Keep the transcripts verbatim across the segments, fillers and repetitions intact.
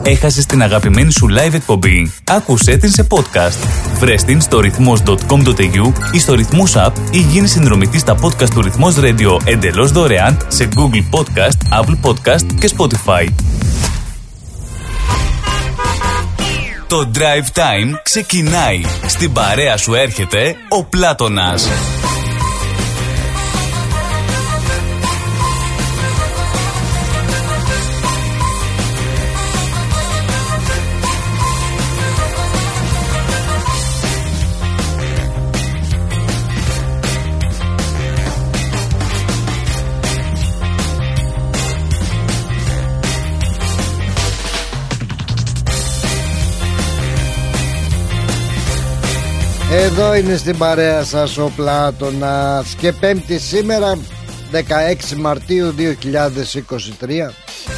Έχασες την αγαπημένη σου live εκπομπή? Άκουσέ την σε podcast. Βρες την στο ρυθμός τελεία κομ τελεία έι γιου ή στο Ρυθμός App ή γίνει συνδρομητής στα podcast του Ρυθμός Radio εντελώς δωρεάν σε Google Podcast, Apple Podcast και Spotify. Το Drive Time ξεκινάει. Στην παρέα σου έρχεται ο Πλάτωνας. Εδώ είναι στην παρέα σας ο Πλάτωνας και πέμπτη σήμερα δεκαέξι Μαρτίου δύο χιλιάδες είκοσι τρία.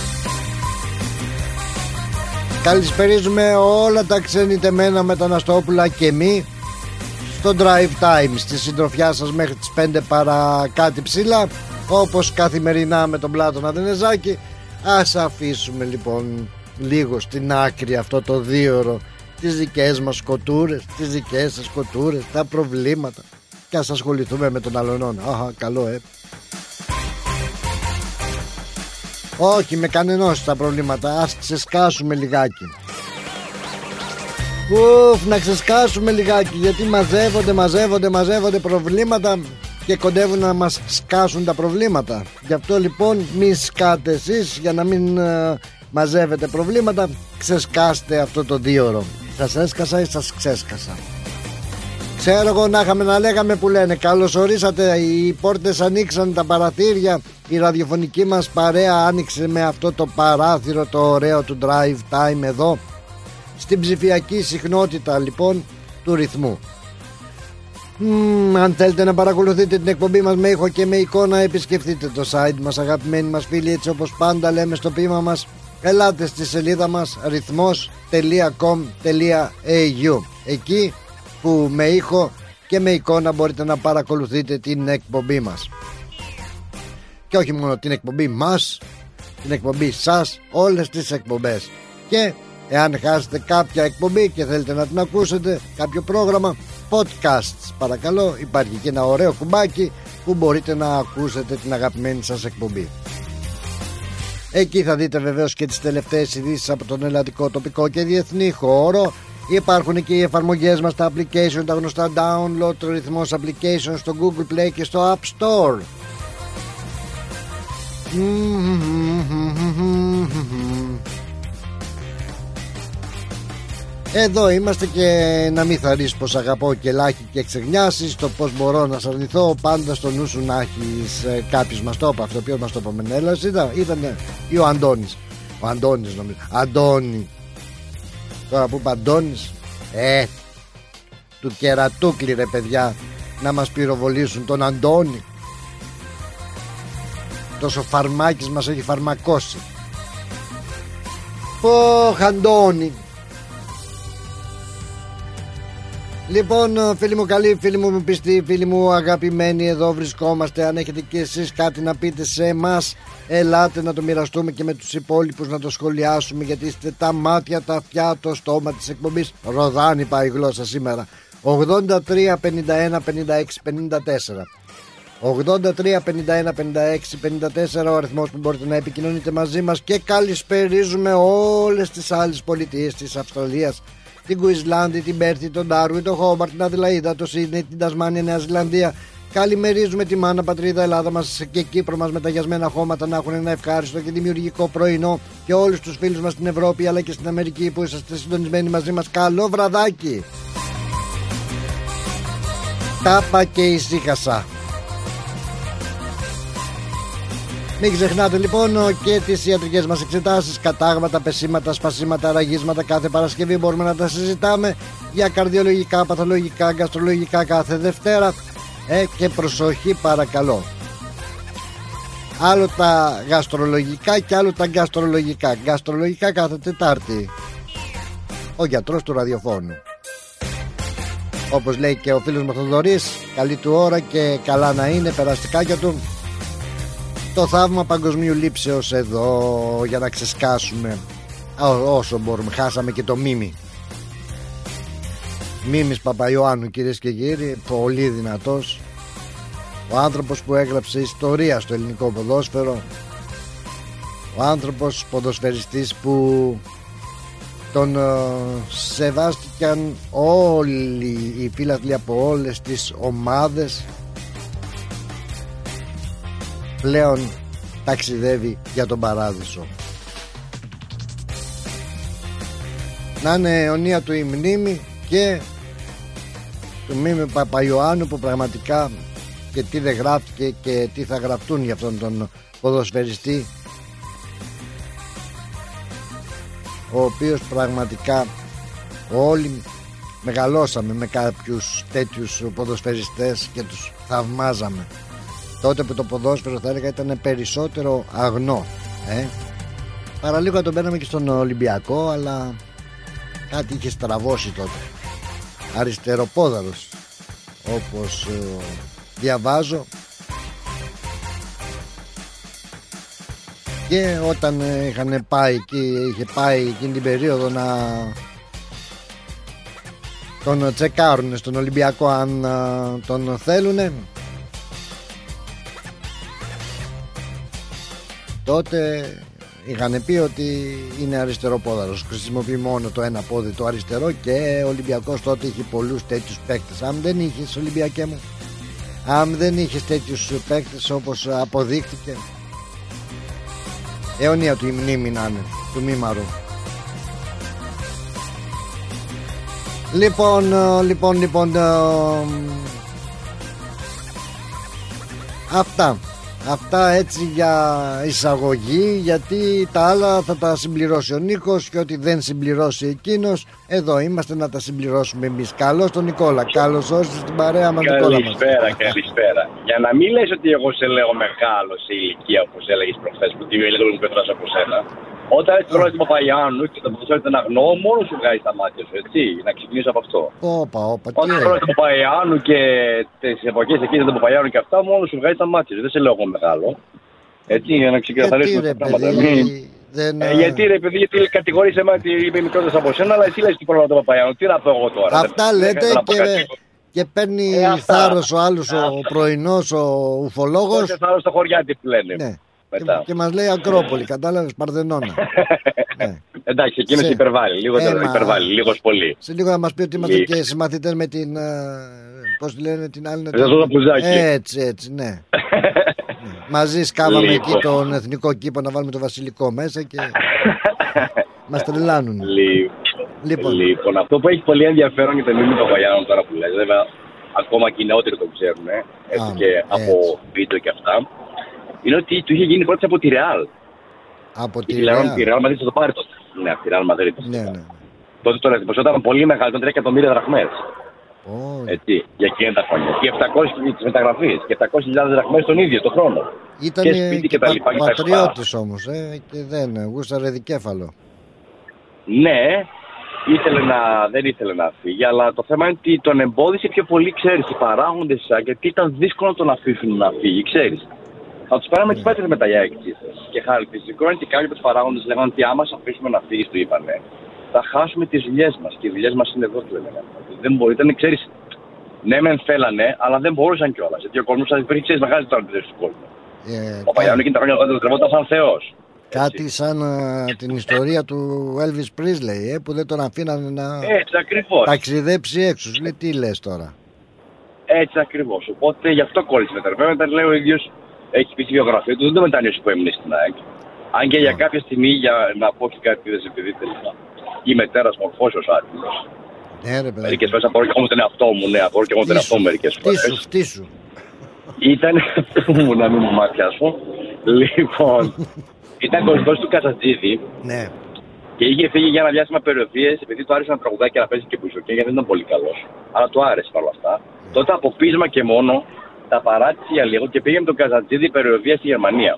Καλησπερίζουμε όλα τα ξενιτεμένα μεταναστόπουλα και μη στο Drive Time, στη συντροφιά σας μέχρι τις πέντε παρά κάτι ψηλά, όπως καθημερινά με τον Πλάτωνα Δενεζάκη. Ας αφήσουμε λοιπόν λίγο στην άκρη αυτό το δίωρο τις δικές μας σκοτούρες, τις δικές σας σκοτούρες, τα προβλήματα, και ας ασχοληθούμε με τον αλλονόν. Αχα, καλό ε Όχι με κανενός τα προβλήματα. Ας ξεσκάσουμε λιγάκι. Ουφ, να ξεσκάσουμε λιγάκι, γιατί μαζεύονται, μαζεύονται, μαζεύονται προβλήματα και κοντεύουν να μας σκάσουν τα προβλήματα. Γι' αυτό λοιπόν μη σκάτε εσείς, για να μην uh, μαζεύετε προβλήματα. Ξεσκάστε αυτό το δίωρο. Σας έσκασα ή σας ξέσκασα? Ξέρω εγώ, να είχαμε να λέγαμε που λένε καλώς ορίσατε, οι πόρτες ανοίξαν, τα παραθύρια, η ραδιοφωνική μας παρέα άνοιξε με αυτό το παράθυρο το ωραίο του Drive Time εδώ στην ψηφιακή συχνότητα λοιπόν του ρυθμού. Mm, αν θέλετε να παρακολουθείτε την εκπομπή μας με ήχο και με εικόνα, επισκεφτείτε το site μας, αγαπημένοι μας φίλοι, έτσι όπως πάντα λέμε στο ποίημα μας. Ελάτε στη σελίδα μας ρυθμός τελεία κομ τελεία έι γιου, εκεί που με ήχο και με εικόνα μπορείτε να παρακολουθείτε την εκπομπή μας. Και όχι μόνο την εκπομπή μας, την εκπομπή σας, όλες τις εκπομπές. Και εάν χάσετε κάποια εκπομπή και θέλετε να την ακούσετε, κάποιο πρόγραμμα, podcasts, παρακαλώ, υπάρχει και ένα ωραίο κουμπάκι που μπορείτε να ακούσετε την αγαπημένη σας εκπομπή. Εκεί θα δείτε βεβαίως και τις τελευταίες ειδήσεις από τον ελλαδικό, τοπικό και διεθνή χώρο. Υπάρχουν και οι εφαρμογές μας, τα application, τα γνωστά download, το ρυθμός application στο Google Play και στο App Store. Εδώ είμαστε και να μην θα ρίσεις πως αγαπώ και λάχη και ξεγνιάσεις, το πως μπορώ να σ' αρνηθώ, πάντα στο νου σου να έχεις. ε, Κάποιος μας το είπε αυτό, ποιος μας το είπε? Μενέλας ήταν, ήταν ή ο Αντώνης? Ο Αντώνης νομίζω. Αντώνη. Τώρα που είπε Αντώνης, ε, του κερατούκλι ρε παιδιά, να μας πυροβολήσουν τον Αντώνη. Τόσο φαρμάκης μας έχει φαρμακώσει. Ωχ, Αντώνη. Λοιπόν, φίλοι μου καλοί, φίλοι μου πιστοί, φίλοι μου αγαπημένοι, εδώ βρισκόμαστε. Αν έχετε και εσείς κάτι να πείτε σε εμάς, ελάτε να το μοιραστούμε και με τους υπόλοιπους, να το σχολιάσουμε, γιατί είστε τα μάτια, τα αυτιά, το στόμα της εκπομπής. Ροδάνει πάει η γλώσσα σήμερα. ογδόντα τρία πενήντα ένα πενήντα έξι πενήντα τέσσερα ογδόντα τρία πενήντα ένα πενήντα έξι πενήντα τέσσερα ο αριθμός που μπορείτε να επικοινωνείτε μαζί μας. Και καλησπερίζουμε όλες τις άλλες πολιτείες της Αυστραλίας, την Κουισλάνδη, την Πέρθη, τον Ντάρουιν, τον Χόμπαρτ, την Αδελαΐδα, το Σίδνεϊ, την Τασμάνια, Νέα Ζηλανδία. Καλημερίζουμε τη μάνα πατρίδα Ελλάδα μας και Κύπρο μας, με τα γιασμένα χώματα να έχουν ένα ευχάριστο και δημιουργικό πρωινό, και όλους τους φίλους μας στην Ευρώπη αλλά και στην Αμερική που είσαστε συντονισμένοι μαζί μας. Καλό βραδάκι. Τάπα και ησύχασα. Μην ξεχνάτε λοιπόν και τις ιατρικές μας εξετάσεις, κατάγματα, πεσήματα, σπασίματα, ραγίσματα. Κάθε Παρασκευή μπορούμε να τα συζητάμε, για καρδιολογικά, παθολογικά, γκαστρολογικά κάθε Δευτέρα. Ε, και προσοχή παρακαλώ, άλλο τα γαστρολογικά και άλλο τα γκαστρολογικά. Γκαστρολογικά κάθε Τετάρτη, ο γιατρός του ραδιοφώνου. Όπως λέει και ο φίλος μου Θοδωρής, καλή του ώρα και καλά να είναι, περαστικάκια του. Το θαύμα παγκοσμίου λήψεως εδώ για να ξεσκάσουμε. όσο μπορούμε. Χάσαμε και το Μίμη. Μίμης Παπαϊωάννου, κυρίες και κύριοι, πολύ δυνατός. Ο άνθρωπος που έγραψε ιστορία στο ελληνικό ποδόσφαιρο. Ο άνθρωπος ποδοσφαιριστής που τον uh, σεβάστηκαν όλοι οι φίλαθλοι από όλες τις ομάδες. Πλέον ταξιδεύει για τον παράδεισο. Να είναι αιωνία του η μνήμη και του Μίμη Παπαϊωάννου, που πραγματικά και τι δεν γράφτηκε και τι θα γραφτούν για αυτόν τον ποδοσφαιριστή, ο οποίος πραγματικά όλοι μεγαλώσαμε με κάποιους τέτοιους ποδοσφαιριστές και τους θαυμάζαμε. Τότε που το ποδόσφαιρο, θα έλεγα, ήταν περισσότερο αγνό, ε? Παραλίγο τον παίρναμε και στον Ολυμπιακό, αλλά κάτι είχε στραβώσει τότε. Αριστεροπόδαρος, όπως ε, διαβάζω. Και όταν είχαν πάει εκεί, είχε πάει εκείνη την περίοδο να τον τσεκάρουν στον Ολυμπιακό αν α, τον θέλουνε, τότε είχαν πει ότι είναι αριστεροπόδαρος, χρησιμοποιεί μόνο το ένα πόδι, το αριστερό, και ο Ολυμπιακός τότε είχε πολλούς τέτοιους παίκτες. Αν δεν είχες, Ολυμπιακέ μου, αν δεν είχες τέτοιους παίκτες όπως αποδείχτηκε, αιωνία του η μνήμη να είναι, του Μήμαρου. Λοιπόν, λοιπόν, λοιπόν Αυτά Αυτά έτσι για εισαγωγή, γιατί τα άλλα θα τα συμπληρώσει ο Νίκος, και ό,τι δεν συμπληρώσει εκείνος, εδώ είμαστε να τα συμπληρώσουμε εμείς. Καλώς τον Νικόλα, καλώς όρισες στην παρέα μας, Νικόλα μας. Καλησπέρα, καλησπέρα. Για να μην λες ότι εγώ σε λέω μεγάλο σε ηλικία, όπως έλεγες προχθές, που είμαι λίγο μικρός από σένα. Όταν έτσι τώρα στην Παπαϊωάννου και το ποδόσφαιρο ήταν αγνό, μόνο σου βγάζει τα μάτια σου, έτσι. Να ξεκινήσω από αυτό. Όπα, όπα, τι Όταν τώρα στην Παπαϊωάννου και τις εποχές εκείνες του Παπαϊωάννου και αυτά, μόνο σου βγάζει τα μάτια σου. Δεν σε λέω εγώ μεγάλο. Έτσι, για να ξεκαθαρίσουμε τα πράγματα. Δεν... Ε, γιατί ρε παιδί, γιατί κατηγορείς εμένα ότι είμαι μικρότερος από σένα, αλλά εσύ λες τι πρόβλημα του Παπαϊωάννου. Τι να πω εγώ τώρα. Αυτά δεν, λέτε δεν και, και παίρνει ε, θάρρος ο άλλος, ο πρωινός, ο ουφολόγος. Πόσε θάρρος στα χωριά τι λένε. Ναι. Και, και μας λέει Ακρόπολη, κατάλαβες, Παρθενώνα. Ναι. Εντάξει, εκείνος σε... υπερβάλλει, λίγο ε, υπερβάλλει, λίγος πολύ. Σε λίγο να μας πει ότι είμαστε και συμμαθητές με την, πώς τη λένε την άλλη. Έτσι, έτσι, ναι. Ναι. Μαζί σκάβαμε εκεί τον εθνικό κήπο να βάλουμε το βασιλικό μέσα και μας τρελάνουν. Λοιπόν. λοιπόν, αυτό που έχει πολύ ενδιαφέρον για τον Μίμη Παπαϊωάννου τώρα που λες, βέβαια ακόμα και οι νεότεροι το ξέρουν, έτσι και από βίντεο και αυτά, είναι ότι του είχε γίνει πρώτη από τη Ρεάλ. Από τη Ρεάλ. Τη Ρεάλ Μαδρίτη θα το πάρει τότε. Ναι, από τη Ρεάλ Μαδρίτη. Ναι, ναι. Τότε τώρα την ποσότητα ήταν πολύ μεγάλη, ήταν τρία εκατομμύρια δραχμές. Oh. Έτσι, για εκείνα τα χρόνια. Και επτακόσιες τις μεταγραφές. Και επτακόσιες χιλιάδες δραχμές τον ίδιο το χρόνο. Ήταν και σπίτι και, και τα λοιπά. Πατριώτης όμως, ε, και δεν γούσταρε δικέφαλο. Ναι, ήθελε να, δεν ήθελε να φύγει, αλλά το θέμα είναι ότι τον εμπόδισε πιο πολύ, ξέρεις, οι παράγοντες, γιατί ήταν δύσκολο να τον αφήσουν να φύγει, ξέρεις. Θα τους πέραμε τις πέτρες μετά για έξι. Και χαρακτηριστικό είναι ότι κάποιοι από τους παράγοντες λέγανε ότι άμα σε αφήσουμε να φύγεις, του είπανε, θα χάσουμε τις δουλειές μας. Και οι δουλειές μας είναι εδώ, του έλεγαν. Δεν μπορεί, ήταν, ξέρεις, ναι, μεν θέλανε, αλλά δεν μπορούσαν κιόλας. Γιατί ο κόσμος θα υπήρχε, ξέρεις, μεγάλη τραπεζή του κόσμου. Ε, ο Παπαϊωάννου εκείνη τα χρόνια όταν τρεβόταν σαν Θεός. Κάτι έτσι. Σαν uh, την ιστορία του Elvis Presley, ε, που δεν τον αφήνανε να έτσι, ακριβώς. ταξιδέψει έξω. Λέει, τι λες τώρα. Έτσι ακριβώς. Οπότε γι' αυτό κόλλησε μετά. Βέβαια, μετά λέει ο ίδιος. Έχει πει στη βιογραφία του, δεν το μετανιώσει που έμεινε στην ΑΕΚ. Αν και για κάποια στιγμή, για να πω και κάτι δεν σε επειδή τελικά. Η μετέρα μορφώσεως άτιμος. Ναι, ρε παιδί. Μερικές φορές απορώ και εγώ με τον εαυτό μου, ναι, απορώ και εγώ με τον εαυτό μου μερικές φορές. Φτύσου, φτύσου. Ήταν. μου να μην μου μάτιασω. Λοιπόν. Ήταν κολλητός του Καζατζίδη. Ναι. Και είχε φύγει για ένα διάστημα περιοδίες επειδή του άρεσε να τραγουδάει και να παίζει και μπουζουκέ, γιατί δεν ήταν πολύ καλός. Αλλά του άρεσε παρόλα αυτά. Τότε από πείσμα και μόνο. Τα παράτησε για λίγο και πήγε με τον Καζατζίδη περιοδία στη Γερμανία.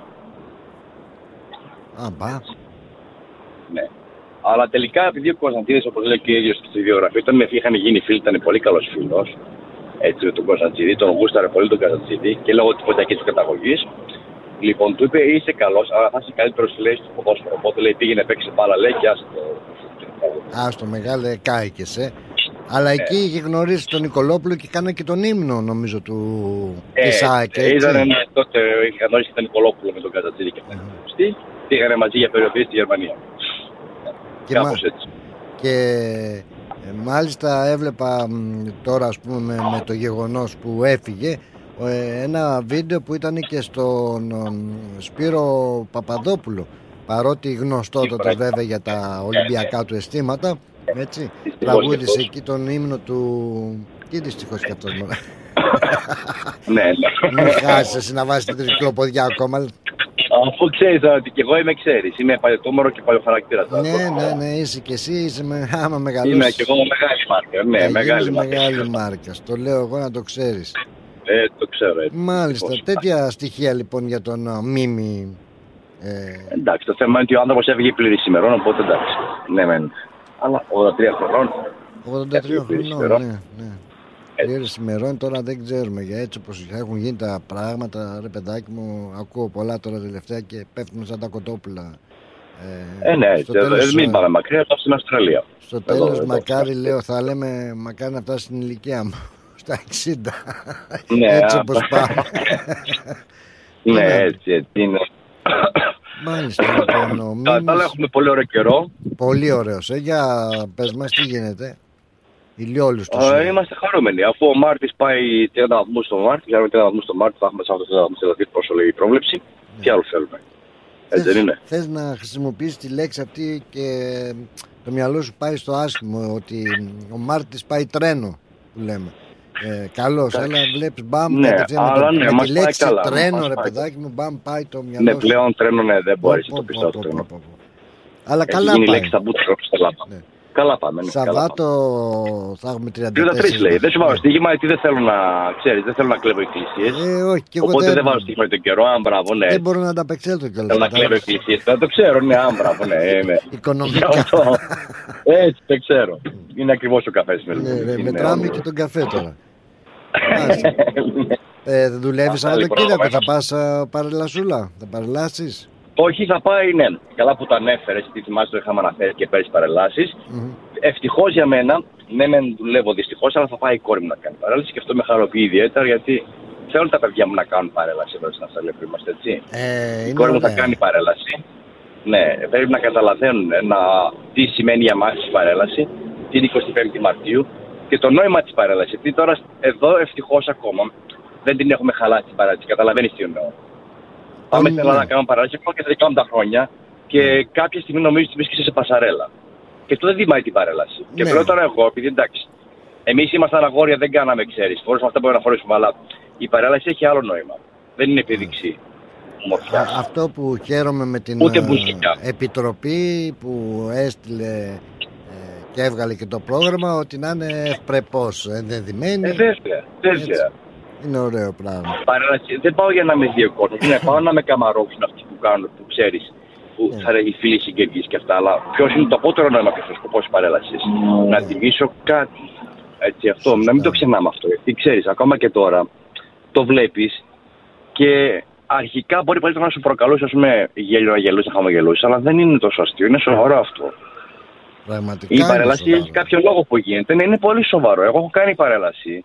Α, μπα. Ναι. Αλλά τελικά επειδή ο Κωνσταντίνης, όπως λέει και ο ίδιος στη βιογραφία, όταν με είχαν γίνει φίλοι, ήταν πολύ καλός φίλος. Έτσι με τον Κωνσταντίνη, τον γούσταρε πολύ τον Καζατζίδη και λόγω της ποντιακής της καταγωγής. Λοιπόν, του είπε είσαι καλός, αλλά θα είσαι καλύτερος λέει στο ποδόσφαιρο. Οπότε λέει πήγαινε παίξει μπάλα, λέει και άσε το. Άστο μεγάλε, κάηκες, ε. Αλλά εκεί είχε γνωρίσει τον Νικολόπουλο και κάνα και τον ύμνο, νομίζω, του Ισάκ. Ε, είδανε τότε, είχε γνωρίσει τον Νικολόπουλο με τον Κατατζήρη και αυτήν. Mm. Πήγανε μαζί για περιοδίες στη Γερμανία. Και κάπως έτσι. Και ε, μάλιστα έβλεπα μ, τώρα, ας πούμε, με, με το γεγονός που έφυγε, ε, ένα βίντεο που ήταν και στον ε, Σπύρο Παπαδόπουλο. Παρότι γνωστότατος βέβαια για τα Ολυμπιακά του αισθήματα, έτσι, τραγούδισε εκεί τον ύμνο του. Τι δυστυχώς και αυτός μόνο. Ναι, ναι. Μην χάσεις εσύ να βάζεις την τρικλοποδιά ακόμα. Αφού ξέρεις ότι και εγώ είμαι, ξέρεις, είμαι παλιωτόμορο και παλιοχαρακτήρα. Ναι, ναι, ναι, είσαι και εσύ, είσαι με, άμα μεγαλώσεις. Είμαι και εγώ μεγάλη μάρκα, ναι, μεγάλη μάρκα. Μεγάλη μάρκα, το λέω εγώ να το ξέρεις. Ε, το ξέρω έτσι. Μάλιστα, πώς. Τέτοια στοιχεία λοιπόν για τον uh, Μίμη. Ε... Εντάξει, το θέμα είναι ότι ο άνθρωπος έφυγε πλήρης ημερών, οπότε εντάξει. Ναι, μεν. Αλλά ογδόντα τρία χρονών. ογδόντα τρία χρονών, ναι, ναι. Πλήρης ημερών, τώρα δεν ξέρουμε για έτσι όπως έχουν γίνει τα πράγματα. Ρε παιδάκι μου, ακούω πολλά τώρα τελευταία και πέφτουν σαν τα κοτόπουλα. Ε, ε ναι, έτσι. Τέλος, μην πάμε μακριά, τώρα στην Αυστραλία. Στο τέλος, εδώ, μακάρι εδώ. Λέω, θα λέμε, μακάρι να φτάσει στην ηλικία μου. Στα εξήντα. Ναι, έτσι όπως πάμε. Ναι, έτσι, έτσι είναι. Μάλιστα, λοιπόν. Κατά έχουμε πολύ ωραίο καιρό. Πολύ ωραίος, ε. Για πες μας τι γίνεται. Ηλιόλουστος. Ε, είμαστε χαρούμενοι. Αφού ο Μάρτης πάει τριάντα βαθμούς στο Μάρτη, για τριάντα βαθμούς στο Μάρτη, θα έχουμε σαράντα τέσσερα βαθμούς δηλαδή, πόσο λέει η πρόβλεψη. Ναι. Τι άλλο θέλουμε. Έτσι θες, δεν είναι. Θες να χρησιμοποιήσεις τη λέξη αυτή και το μυαλό σου πάει στο άσχημο, ότι ο Μάρτης πάει τρένο, που λέμε. Ε, καλώς, αλλά βλέπεις μπαμ, ναι, αλλά ναι, με τη λέξη καλά, τρένο, ρε παιδάκι μου, μπαμ, πάει το μυαλό ναι, σου. πλέον τρένο, ναι, δεν μπορείς να το πεις το τρένο. Αλλά έχει καλά γίνει πάει. Λέξη, τα ναι. Καλά πάμε. Ναι, Σαββάτο θα έχουμε τριάντα τριάντα τρία λέει. Δεν σου βάλω στοίχημα γιατί δεν θέλω να ξέρεις, δεν θέλω να κλέβω εκκλησίες. Ε, όχι, και εγώ οπότε δεν, δεν βάλω στοίχημα για τον καιρό. Α, μπράβο, ναι. Δεν μπορώ να τα απεξέλθω κιόλας. Θέλω να κλέβω εκκλησίες. Δεν το ξέρω, ναι, α, μπράβο, ναι. ναι. Οικονομικά. Έτσι, δεν ξέρω. Είναι ακριβώς ο καφές με ναι, μετράμε και τον καφέ τώρα. ε, δεν δουλεύεις Σαββατοκύριακο, θα πας παρελασούλα, θα παρελάσεις? Όχι, θα πάει, ναι. Καλά που το ανέφερες, γιατί θυμάσαι το είχαμε αναφέρει και πέρυσι παρελάσεις. Mm-hmm. Ευτυχώς για μένα, ναι, μεν δουλεύω δυστυχώς, αλλά θα πάει η κόρη μου να κάνει παρέλαση και αυτό με χαροποιεί ιδιαίτερα, γιατί θέλουν τα παιδιά μου να κάνουν παρέλαση εδώ στην Αυστραλία που είμαστε, έτσι. Ε, η κόρη μου θα κάνει παρέλαση. Ναι, πρέπει να καταλαβαίνουν να, τι σημαίνει για μας η παρέλαση, την εικοστή πέμπτη Μαρτίου και το νόημα της παρέλασης. Γιατί τώρα εδώ ευτυχώς ακόμα δεν την έχουμε χαλάσει την παρέλαση. Καταλαβαίνεις τι εννοώ. Πάμε στην Ελλάδα να κάνουμε παρέλαση ακόμα και τα δικά μου τα χρόνια και κάποια στιγμή νομίζω ότι βρίσκεσαι σε πασαρέλα. Και αυτό δεν δημάει την παρέλαση. Ναι. Και πλέον τώρα εγώ, επειδή εντάξει, εμείς ήμασταν αγόρια, δεν κάναμε εξαίρεση. Φορούσαμε αυτά που μπορούμε να φορέσουμε, αλλά η παρέλαση έχει άλλο νόημα. Δεν είναι επίδειξη ομορφιάς. Αυτό που χαίρομαι με την επιτροπή που έστειλε ε, και έβγαλε και το πρόγραμμα, ότι να είναι ευπρεπώς ενδεδειμένη. Ε, βέβαια, βέβαια. Είναι ωραίο πράγμα. Παρέλαση, δεν πάω για να με δύο κόσμος, ναι, πάω να με καμαρώσουν αυτοί που κάνουν, που ξέρεις. Που yeah. θα είναι οι φίλοι συγγενείς και αυτά, αλλά ποιος είναι το απότερο νόημα και ο σκοπός της παρέλασης? Yeah. Να τιμήσω κάτι. Έτσι, αυτό, Σωστά. Να μην το ξεχνάμε αυτό. Γιατί ξέρεις, ακόμα και τώρα το βλέπεις και αρχικά μπορεί πολύ να σου προκαλώσει, ας πούμε, γέλιο, να γελούσεις, να χαμογελούσεις, αλλά δεν είναι τόσο αστείο, είναι σοβαρό αυτό. Πραγματικά η παρέλαση έχει κάποιο λόγο που γίνεται, ναι, είναι πολύ σοβαρό. Εγώ έχω κάνει παρέλαση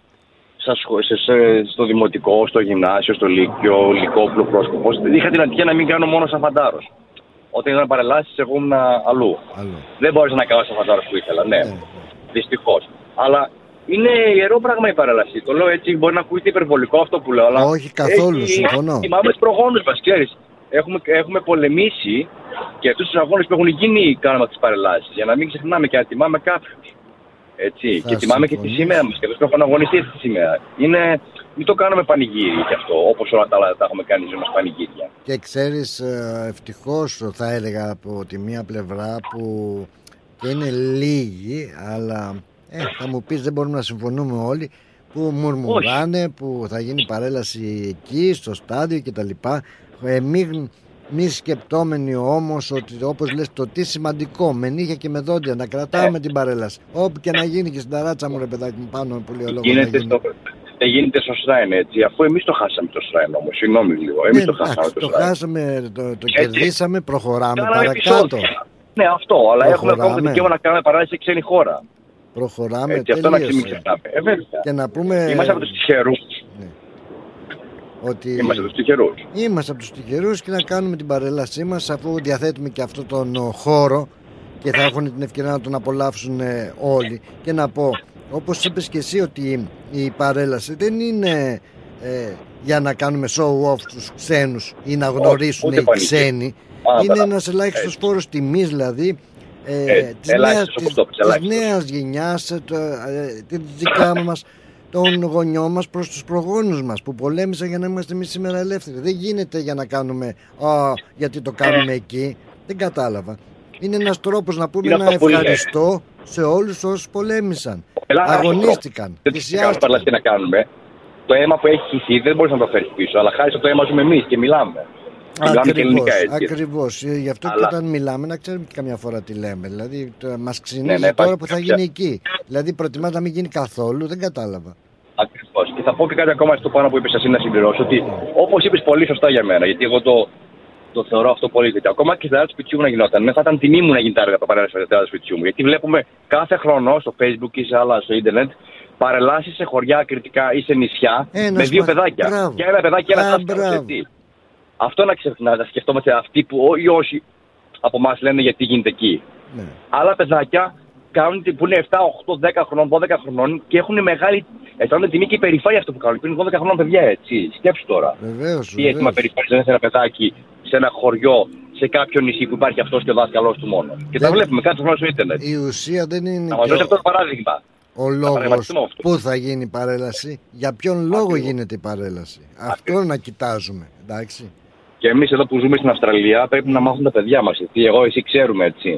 στο δημοτικό, στο γυμνάσιο, στο λύκειο, λυκόπλο πρόσκοπο. Είχα την ατυχία να μην κάνω μόνο σαν φαντάρος. Όταν ήταν παρελάσεις, εγώ ήμουν αλλού. αλλού. Δεν μπόρεσα να κάνω σαν φαντάρος που ήθελα, ναι. Yeah. Δυστυχώς. Αλλά είναι ιερό πράγμα η παρέλαση. Το λέω έτσι, μπορεί να ακούγεται υπερβολικό αυτό που λέω. Αλλά όχι καθόλου, έχει, συμφωνώ. Θυμάμαι τους προγόνους μας, ξέρεις. Έχουμε, έχουμε πολεμήσει και αυτούς τους αγώνες που έχουν γίνει κάναμε τις παρελάσεις. Για να μην ξεχνάμε και να τιμάμε κάποιους. Έτσι. Και τιμάμε και τη σήμερα μας και αυτούς που έχουν αγωνιστεί αυτή τη σήμερα. Είναι. Μην το κάνουμε πανηγύρι κι αυτό, όπως όλα τα άλλα τα έχουμε κάνει ζωή μας πανηγύρια. Και ξέρεις, ευτυχώς θα έλεγα από τη μία πλευρά που και είναι λίγοι, αλλά ε, θα μου πεις δεν μπορούμε να συμφωνούμε όλοι, που μουρμουράνε, που θα γίνει παρέλαση εκεί, στο στάδιο κτλ. Ε, μην, μη σκεπτόμενοι όμως ότι όπως λες το τι σημαντικό, με νύχια και με δόντια να κρατάμε ε. την παρέλαση. Όπου και να γίνει και στην ταράτσα μου ρε παιδάκι μου πάνω πολύ ολόγο. Γίνεται στο... Όποτε γίνεται σωστά είναι έτσι. Αφού εμείς το χάσαμε το Σράιν όμως. Συγγνώμη λίγο. Εμείς ναι, το χάσαμε το, το το Σράιν. χάσαμε, το, το κερδίσαμε, προχωράμε Κάναμε παρακάτω. επεισόδια. Ναι, αυτό. Αλλά έχουμε ακόμα το δικαίωμα να κάνουμε παράδειση σε ξένη χώρα. Προχωράμε έτσι, αυτό να τελείωσε. ξεμιξάμε. Ε, βέβαια. Και να πούμε... Είμαστε από τους τυχερούς. Ναι. Ότι... Είμαστε από τους τυχερούς. Είμαστε από τους τυχερούς και να κάνουμε την παρέλασή μας, αφού διαθέτουμε και αυτόν τον χώρο και θα έχουν την ευκαιρία να τον απολαύσουν όλοι. Και να πω, όπως είπες και εσύ, ότι η παρέλαση δεν είναι ε, για να κάνουμε show off στους ξένους ή να γνωρίσουν οι ξένοι. Άρα, είναι ένας ελάχιστος φόρος τιμής, δηλαδή ε, ε, της, νέας, της, της νέας γενιάς, το, ε, της δικά μας, των γονιών μας προς τους προγόνους μας που πολέμησαν για να είμαστε εμείς σήμερα ελεύθεροι. Δεν γίνεται για να κάνουμε «Α, γιατί το κάνουμε εκεί». Δεν κατάλαβα. Είναι ένας τρόπος να πούμε ένα ευχαριστώ σε όλους όσους πολέμησαν, αγωνίστηκαν, θυσιάστηκαν. Τι να κάνουμε. Το αίμα που έχει χυθεί δεν μπορείς να το φέρεις πίσω, αλλά χάρη στο το αίμα ζούμε εμείς και μιλάμε. Ακριβώς, ακριβώς. Γι' αυτό αλλά... και όταν μιλάμε να ξέρουμε και καμιά φορά τι λέμε. Δηλαδή μας ξυνίζει ναι, ναι, τώρα που θα γίνει εκεί. Δηλαδή προτιμάς να μην γίνει καθόλου, δεν κατάλαβα. Ακριβώς. Και θα πω και κάτι ακόμα στο πάνω που είπες εσύ να συμπληρώσω. Ότι όπως είπες πολύ σωστά για μένα, γιατί εγώ το, το θεωρώ αυτό πολύ τέτοιο. Ακόμα και στα έδρα του σπιτιού μου να γινόταν. Θα ήταν τιμή μου να γίνει τα έργα παρέλαση στα έδρα του σπιτιού μου. Γιατί βλέπουμε κάθε χρόνο στο Facebook ή σε άλλα στο Ιντερνετ παρελάσεις σε χωριά κριτικά ή σε νησιά ένας με δύο μα... παιδάκια. Μπράβο. Και ένα παιδάκι και ένα χάσκαρο. Αυτό να ξέρουμε, να σκεφτόμαστε αυτοί που ή όσοι από εμάς λένε γιατί γίνεται εκεί. Ναι. Άλλα παιδάκια κάνουν, που είναι επτά, οκτώ, δέκα χρονών, δώδεκα χρονών και έχουν μεγάλη. Αισθάνονται τιμή και υπερηφάνεια αυτό που κάνουν. Πριν δώδεκα χρονών παιδιά, έτσι. Σκέψου τώρα. Βεβαίως. Τι αίσθημα περηφάνεια σε ένα παιδάκι, σε ένα χωριό, σε κάποιο νησί που υπάρχει αυτό και ο δάσκαλός του μόνο. Και δεν... τα βλέπουμε κάθε φορά στο Ιντερνετ. Η ουσία δεν είναι. Να μας δώσει αυτό το παράδειγμα. Ο λόγος πού θα γίνει η παρέλαση, για ποιον λόγο Ακριβώς. γίνεται η παρέλαση. Αυτό Ακριβώς. να κοιτάζουμε, εντάξει. Και εμείς εδώ που ζούμε στην Αυστραλία πρέπει να μάθουν τα παιδιά μας. Γιατί εγώ, εσύ ξέρουμε έτσι.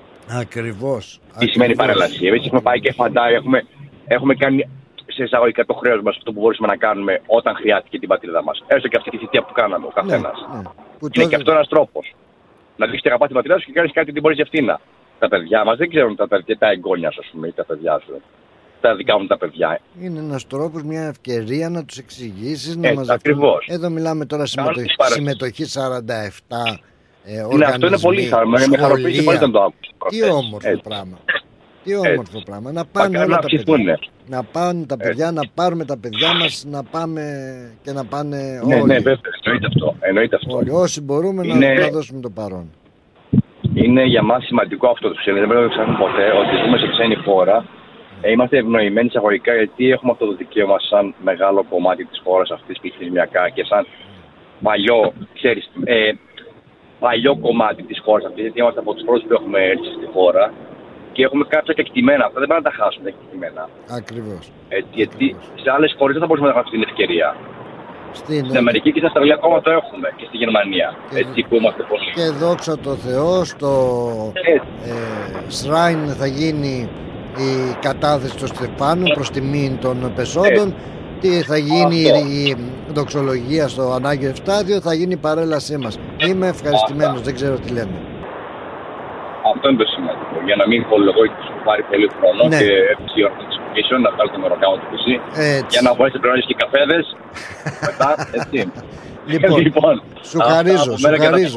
Ακριβώς. Τι σημαίνει παρέλαση. Εμείς έχουμε πάει και φαντάει, έχουμε, έχουμε κάνει σε εισαγωγικά το χρέος μας αυτό που μπορούσαμε να κάνουμε όταν χρειάστηκε την πατρίδα μας. Έστω και αυτή τη θητεία που κάναμε ο καθένας. Ναι, ναι. Είναι τότε... και αυτό ένας τρόπος. Να δεις και αγαπάς την πατρίδα σου και κάνεις κάτι ότι μπορείς για αυτήν. Τα παιδιά μας δεν ξέρουν τα, τα, τα εγγόνια σου, ας πούμε, ή τα παιδιά σου. Τα δικά μου τα παιδιά. Είναι ένας τρόπος, μια ευκαιρία να τους εξηγήσεις, να μας ακριβώς. Εδώ μιλάμε τώρα συμμετοχή, συμμετοχή σαράντα επτά ε, οργανισμοί. Ναι, αυτό είναι πολύ χαρμενό. Με χαροποίησε πολύ τον το άκουσα. Τι όμορφο Έτσι. πράγμα. Τι όμορφο Έτσι. πράγμα. Να πάνε όλα τα παιδιά. Να πάνε τα παιδιά, Έτσι. να πάρουμε τα παιδιά μας, να πάμε και να πάνε όλοι. Ναι, ναι, βέβαια. Εννοείται αυτό. Εννοείται αυτό. Όλοι, όσοι μπορούμε είναι... να δώσουμε το παρόν. Είναι για μας σημαντικό αυτό το ψέμα. Δεν πρέπει να το ξεχνάμε ποτέ ότι ζούμε σε ξένη χώρα. Ε, είμαστε ευνοημένοι εισαγωγικά γιατί έχουμε αυτό το δικαίωμα σαν μεγάλο κομμάτι της χώρας αυτής πληθυσμιακά και σαν παλιό, ξέρεις, ε, παλιό κομμάτι της χώρας αυτής, γιατί είμαστε από τους πρώτους που έχουμε έρθει στη χώρα και έχουμε κάποια κεκτημένα. Αυτά δεν πρέπει να τα χάσουμε τα κεκτημένα. Ακριβώς. Έτσι, γιατί σε άλλες χώρες δεν θα μπορούσαμε να έχουμε αυτή την ευκαιρία. Στην, στην Αμερική και στην Αυστραλία ακόμα το έχουμε και στη Γερμανία. Και, έτσι που είμαστε πολύ. Και δόξα τω Θεώ, στο ε, Shrine θα γίνει η κατάθεση των Στεφάνων προς τιμήν των πεσόντων. Τι θα γίνει Αυτό. η δοξολογία στο Ανάγιο Ευστάδιο, θα γίνει η παρέλασή μας. Είμαι ευχαριστημένος, Αυτό. δεν ξέρω τι λέμε. Αυτό είναι το σημαντικό. Για να μην πολυλογώ και σου πάρει πολύ χρόνο ναι. και εύκολη ορθοδοσπίσιο να βγάλει τον οροκάμο του πισί. Για να μπορέσει να πληρώνεις και καφέδες. Μετά, έτσι. Λοιπόν, λοιπόν σου χαρίζω, σου χαρίζω.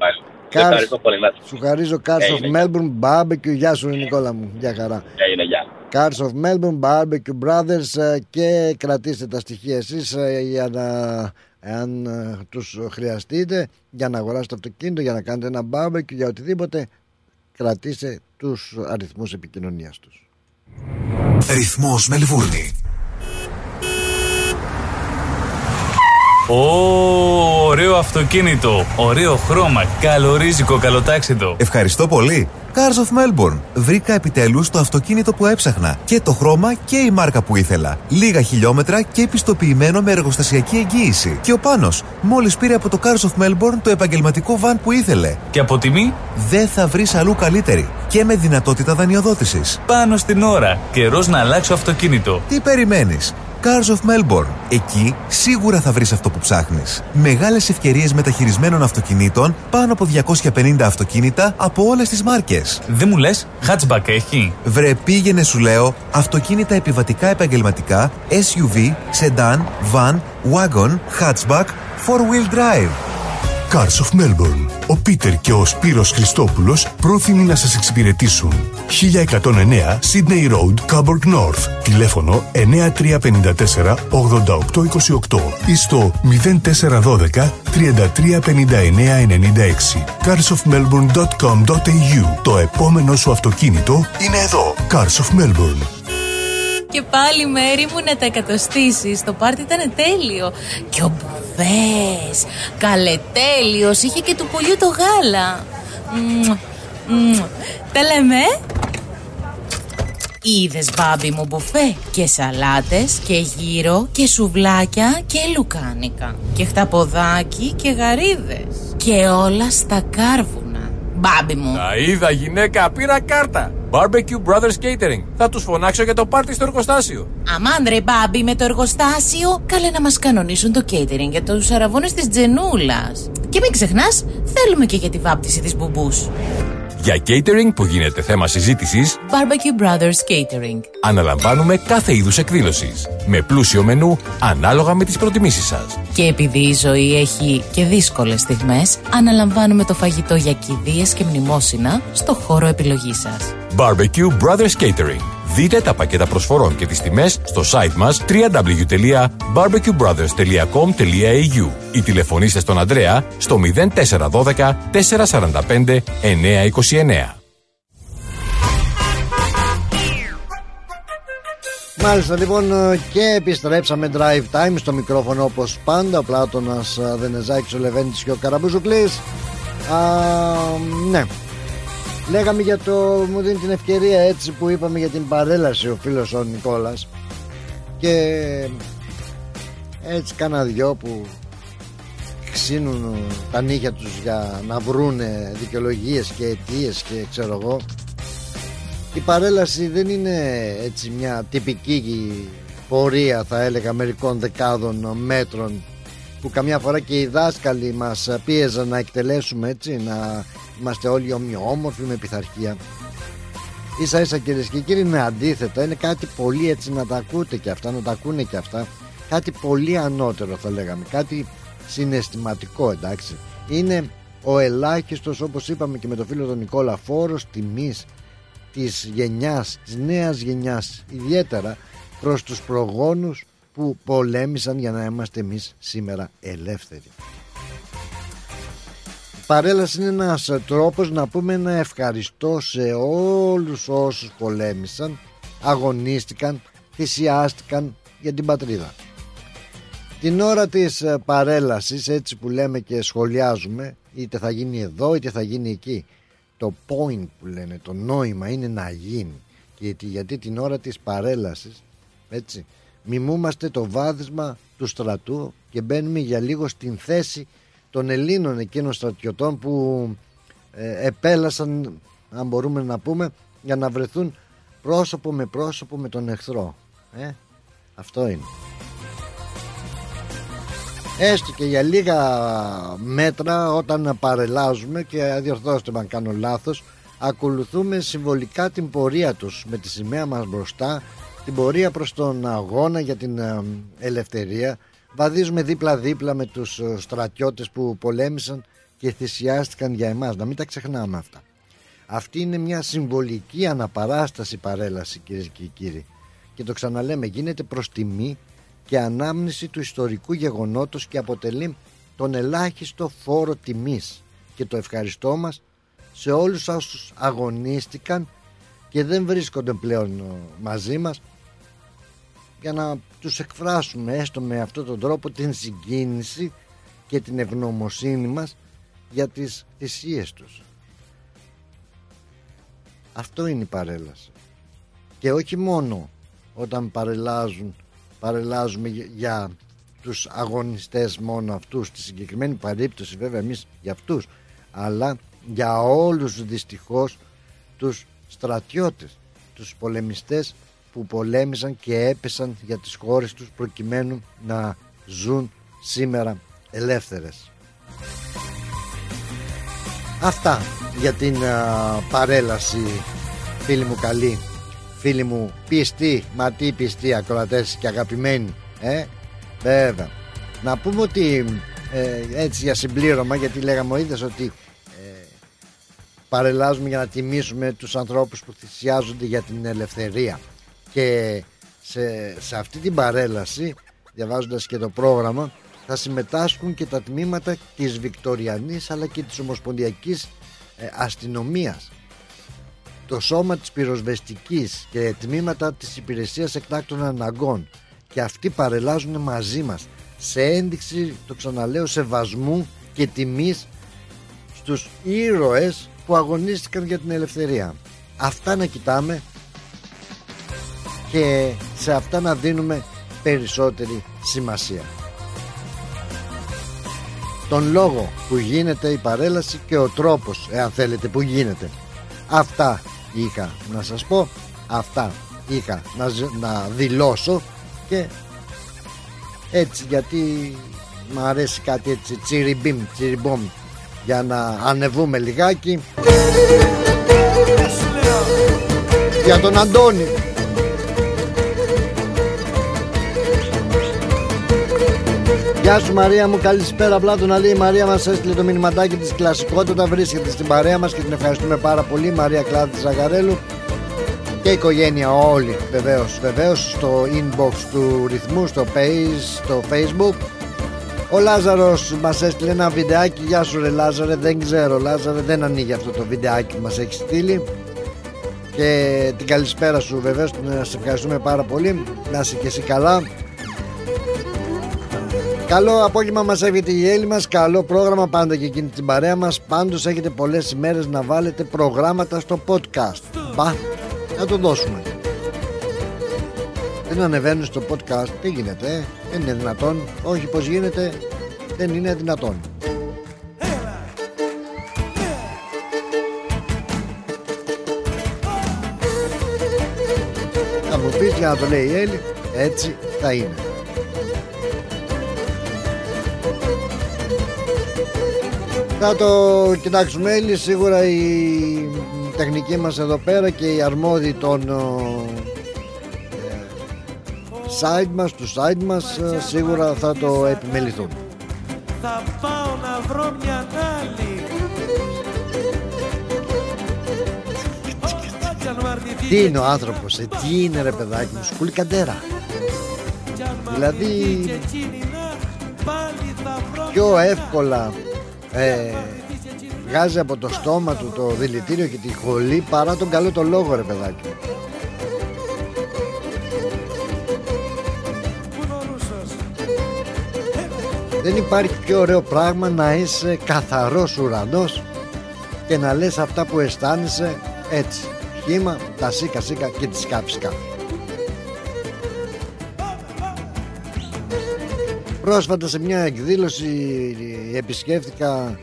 Σου χαρίζω Cars of Melbourne Barbecue. Γεια σου Νικόλα μου, γεια χαρά. Είναι, γεια. Cars of Melbourne Barbecue Brothers και κρατήστε τα στοιχεία εσείς για να, εάν τους χρειαστείτε, για να αγοράσετε αυτοκίνητο, για να κάνετε ένα barbecue, για οτιδήποτε, κρατήστε τους αριθμούς επικοινωνίας τους. Ρυθμός Μελβούρνη. Ω, ωραίο αυτοκίνητο, ωραίο χρώμα, καλορίζικο, καλοτάξιτο. Ευχαριστώ πολύ. Cars of Melbourne. Βρήκα επιτέλους το αυτοκίνητο που έψαχνα. Και το χρώμα και η μάρκα που ήθελα. Λίγα χιλιόμετρα και επιστοποιημένο με εργοστασιακή εγγύηση. Και ο Πάνος μόλις πήρε από το Cars of Melbourne το επαγγελματικό βαν που ήθελε. Και από τιμή? Δεν θα βρεις αλλού καλύτερη. Και με δυνατότητα δανειοδότησης. Πάνω στην ώρα. Καιρός να αλλάξω αυτοκίνητο. Τι περιμένεις? Cars of Melbourne. Εκεί σίγουρα θα βρεις αυτό που ψάχνεις. Μεγάλες ευκαιρίες μεταχειρισμένων αυτοκινήτων, πάνω από διακόσια πενήντα αυτοκίνητα από όλες τις μάρκες. Δεν μου λες, hatchback έχει? Βρε, πήγαινε σου λέω, αυτοκίνητα επιβατικά επαγγελματικά, ες γιου βι, sedan, van, wagon, hatchback, four-wheel drive. Cars of Melbourne. Ο Πίτερ και ο Σπύρος Χριστόπουλος πρόθυμοι να σας εξυπηρετήσουν. χίλια εκατόν εννέα Sydney Road, Coburg North. Τηλέφωνο εννιά τρία πέντε τέσσερα ογδόντα οκτώ είκοσι οκτώ ή στο μηδέν τέσσερα ένα δύο τριάντα τρία πενήντα εννέα ενενήντα έξι. cars of melbourne dot com dot a u. Το επόμενο σου αυτοκίνητο είναι εδώ. Cars of Melbourne. Και πάλι Μέρη μου να τα εκατοστήσεις. Το πάρτι ήταν τέλειο. Και ο Μπουφές καλετέλειος. Είχε και του πουλιού το γάλα. Μμμ, μμμ. Τα λέμε. Είδες μπάμπι μου μπουφέ? Και σαλάτες και γύρο και σουβλάκια και λουκάνικα και χταποδάκι και γαρίδες. Και όλα στα κάρβουνα. Μπάμπι μου. Τα είδα γυναίκα, πήρα κάρτα. Barbecue Brothers Catering. Θα τους φωνάξω για το πάρτι στο εργοστάσιο. Αμάν ρε μπάμπι, με το εργοστάσιο. Καλέ να μας κανονίσουν το catering για τους αραβώνες της Τζενούλας. Και μην ξεχνάς, θέλουμε και για τη βάπτιση της μπουμπούς. Για catering που γίνεται θέμα συζήτησης, Barbecue Brothers Catering. αναλαμβάνουμε κάθε είδους εκδήλωσης, με πλούσιο μενού ανάλογα με τις προτιμήσεις σας. Και επειδή η ζωή έχει και δύσκολες στιγμές, αναλαμβάνουμε το φαγητό για κηδείες και μνημόσυνα στο χώρο επιλογής σας. Barbecue Brothers Catering. Δείτε τα πακέτα προσφορών και τις τιμές στο site μας double-u double-u double-u τελεία barbecue brothers τελεία com τελεία a u ή τηλεφωνήστε στον Ανδρέα στο μηδέν τέσσερα ένα δύο τέσσερα τέσσερα πέντε εννιά δύο εννιά. Μάλιστα, λοιπόν, και επιστρέψαμε Drive Time στο μικρόφωνο όπως πάντα. Ο Πλάτωνας Δενεζάκης, ο Λεβέντης και ο Καραμπουζουκλής. Α, ναι. Λέγαμε για το, μου δίνει την ευκαιρία έτσι που είπαμε για την παρέλαση ο φίλος ο Νικόλας. Και έτσι κάνα δυο που ξύνουν τα νύχια τους για να βρούνε δικαιολογίες και αιτίες και ξέρω εγώ. Η παρέλαση δεν είναι έτσι μια τυπική πορεία, θα έλεγα, μερικών δεκάδων μέτρων που καμιά φορά και οι δάσκαλοι μας πίεζαν να εκτελέσουμε, έτσι, να είμαστε όλοι ομοιόμορφοι με πειθαρχία. Ίσα ίσα, κυρίες και κύριοι, είναι αντίθετα. Είναι κάτι πολύ, έτσι, να τα ακούτε και αυτά, να τα ακούνε και αυτά, κάτι πολύ ανώτερο θα λέγαμε, κάτι συναισθηματικό, εντάξει. Είναι ο ελάχιστος, όπως είπαμε και με τον φίλο τον Νικόλα, φόρος τιμής της γενιάς, της νέας γενιάς, ιδιαίτερα προς τους προγόνους που πολέμησαν για να είμαστε εμείς σήμερα ελεύθεροι. Η παρέλαση είναι ένας τρόπος να πούμε ένα ευχαριστώ σε όλους όσους πολέμησαν, αγωνίστηκαν, θυσιάστηκαν για την πατρίδα. Την ώρα της παρέλασης, έτσι που λέμε και σχολιάζουμε, είτε θα γίνει εδώ είτε θα γίνει εκεί, το point που λένε, το νόημα είναι να γίνει. Γιατί, γιατί την ώρα της παρέλασης, έτσι, μιμούμαστε το βάδισμα του στρατού και μπαίνουμε για λίγο στην θέση των Ελλήνων εκείνων στρατιωτών που ε, επέλασαν, αν μπορούμε να πούμε, για να βρεθούν πρόσωπο με πρόσωπο με τον εχθρό. Ε, αυτό είναι. Έστω και για λίγα μέτρα, όταν παρελάζουμε, και διορθώστε με αν κάνω λάθος, ακολουθούμε συμβολικά την πορεία τους με τη σημαία μας μπροστά, την πορεία προς τον αγώνα για την ελευθερία. Βαδίζουμε δίπλα-δίπλα με τους στρατιώτες που πολέμησαν και θυσιάστηκαν για εμάς. Να μην τα ξεχνάμε αυτά. Αυτή είναι μια συμβολική αναπαράσταση παρέλαση, κυρίες και κύριοι. Και το ξαναλέμε, γίνεται προς τιμή και ανάμνηση του ιστορικού γεγονότος και αποτελεί τον ελάχιστο φόρο τιμής και το ευχαριστώ μας σε όλους όσους αγωνίστηκαν και δεν βρίσκονται πλέον μαζί μας, για να τους εκφράσουμε έστω με αυτόν τον τρόπο την συγκίνηση και την ευγνωμοσύνη μας για τις θυσίες τους. Αυτό είναι η παρέλαση. Και όχι μόνο όταν παρελάζουν παρελάζουμε για τους αγωνιστές μόνο αυτούς, στη συγκεκριμένη περίπτωση βέβαια εμείς για αυτούς, αλλά για όλους δυστυχώς τους στρατιώτες, τους πολεμιστές που πολέμησαν και έπεσαν για τις χώρες τους προκειμένου να ζουν σήμερα ελεύθερες. Αυτά για την α, παρέλαση, φίλοι μου καλοί, φίλοι μου πιστοί, μα τι πιστοί ακροατές και αγαπημένοι, ε, βέβαια. Να πούμε ότι ε, έτσι για συμπλήρωμα, γιατί λέγαμε ο είδες ότι ε, παρελάζουμε για να τιμήσουμε τους ανθρώπους που θυσιάζονται για την ελευθερία, και σε, σε αυτή την παρέλαση, διαβάζοντας και το πρόγραμμα, θα συμμετάσχουν και τα τμήματα της Βικτοριανής αλλά και της Ομοσπονδιακής ε, Αστυνομίας, το σώμα της πυροσβεστικής και τμήματα της Υπηρεσίας Εκτάκτων Αναγκών, και αυτοί παρελάζουν μαζί μας σε ένδειξη, το ξαναλέω, σεβασμού και τιμής στους ήρωες που αγωνίστηκαν για την ελευθερία. Αυτά να κοιτάμε και σε αυτά να δίνουμε περισσότερη σημασία. Τον λόγο που γίνεται η παρέλαση και ο τρόπος, εάν θέλετε, που γίνεται. Αυτά είχα να σας πω, αυτά είχα να, να δηλώσω, και έτσι, γιατί μ' αρέσει κάτι έτσι τσιριμπιμ, τσιριμπομ, για να ανεβούμε λιγάκι. Για τον Αντώνη. Γεια σου Μαρία μου, καλησπέρα. Απλά τον Αλή, η Μαρία μας έστειλε το μηνυματάκι της κλασικότητα, βρίσκεται στην παρέα μας και την ευχαριστούμε πάρα πολύ. Μαρία Κλάδη Ζαγαρέλου και η οικογένεια όλοι, βεβαίως, βεβαίως, στο inbox του ρυθμού, στο page, στο Facebook. Ο Λάζαρος μας έστειλε ένα βιντεάκι. Γεια σου ρε Λάζαρε, δεν ξέρω Λάζαρε, δεν ανοίγει αυτό το βιντεάκι που μας έχει στείλει. Και την καλησπέρα σου βεβαίως, να σε ευχαριστούμε πάρα πολύ. Να είσαι και εσύ καλά. Καλό απόγευμα μας έβγαινε η Έλλη μας. Καλό πρόγραμμα πάντα και εκείνη την παρέα μας. Πάντως έχετε πολλές ημέρες να βάλετε προγράμματα στο podcast. Μπα, να το δώσουμε. Δεν ανεβαίνουν στο podcast. Τι γίνεται, ε? Δεν είναι δυνατόν. Όχι, πως γίνεται, δεν είναι δυνατόν. Θα μου πεις, για να το λέει η Έλλη, έτσι θα είναι. Θα το κοιτάξουμε, Έλλη. Σίγουρα η τεχνική μας εδώ πέρα και οι αρμόδιοι των ε, site μας, του site μας, σίγουρα θα το επιμεληθούν. Θα πάω να βρω μια άλλη. Τι είναι ο άνθρωπος, ε, τι είναι ρε παιδάκι μου, σκούλη καντέρα. Δηλαδή πιο εύκολα ε, βγάζει από το στόμα του το δηλητήριο και τη χολή παρά τον καλό το λόγο ρε παιδάκι. Δεν υπάρχει πιο ωραίο πράγμα να είσαι καθαρός ουρανός και να λες αυτά που αισθάνεσαι έτσι, χύμα, τα σίκα σίκα και τη σκάφη σκάφη. Πρόσφατα σε μια εκδήλωση επισκέφθηκα α,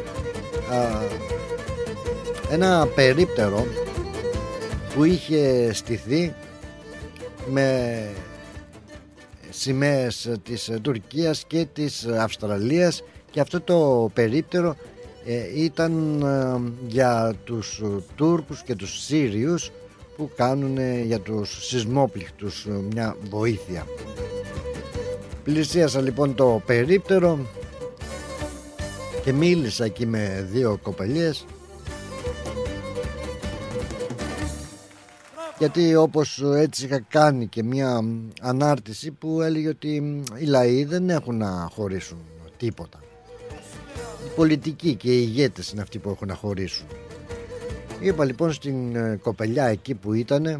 ένα περίπτερο που είχε στηθεί με σημαίες της Τουρκίας και της Αυστραλίας, και αυτό το περίπτερο ε, ήταν ε, για τους Τούρκους και τους Σύριους που κάνουν ε, για τους σεισμόπληκτους ε, μια βοήθεια. Πλησίασα λοιπόν το περίπτερο και μίλησα εκεί με δύο κοπελιές, γιατί όπως έτσι είχα κάνει και μια ανάρτηση που έλεγε ότι οι λαοί δεν έχουν να χωρίσουν τίποτα. Οι πολιτικοί και οι ηγέτες είναι αυτοί που έχουν να χωρίσουν. Είπα λοιπόν στην κοπελιά εκεί που ήτανε,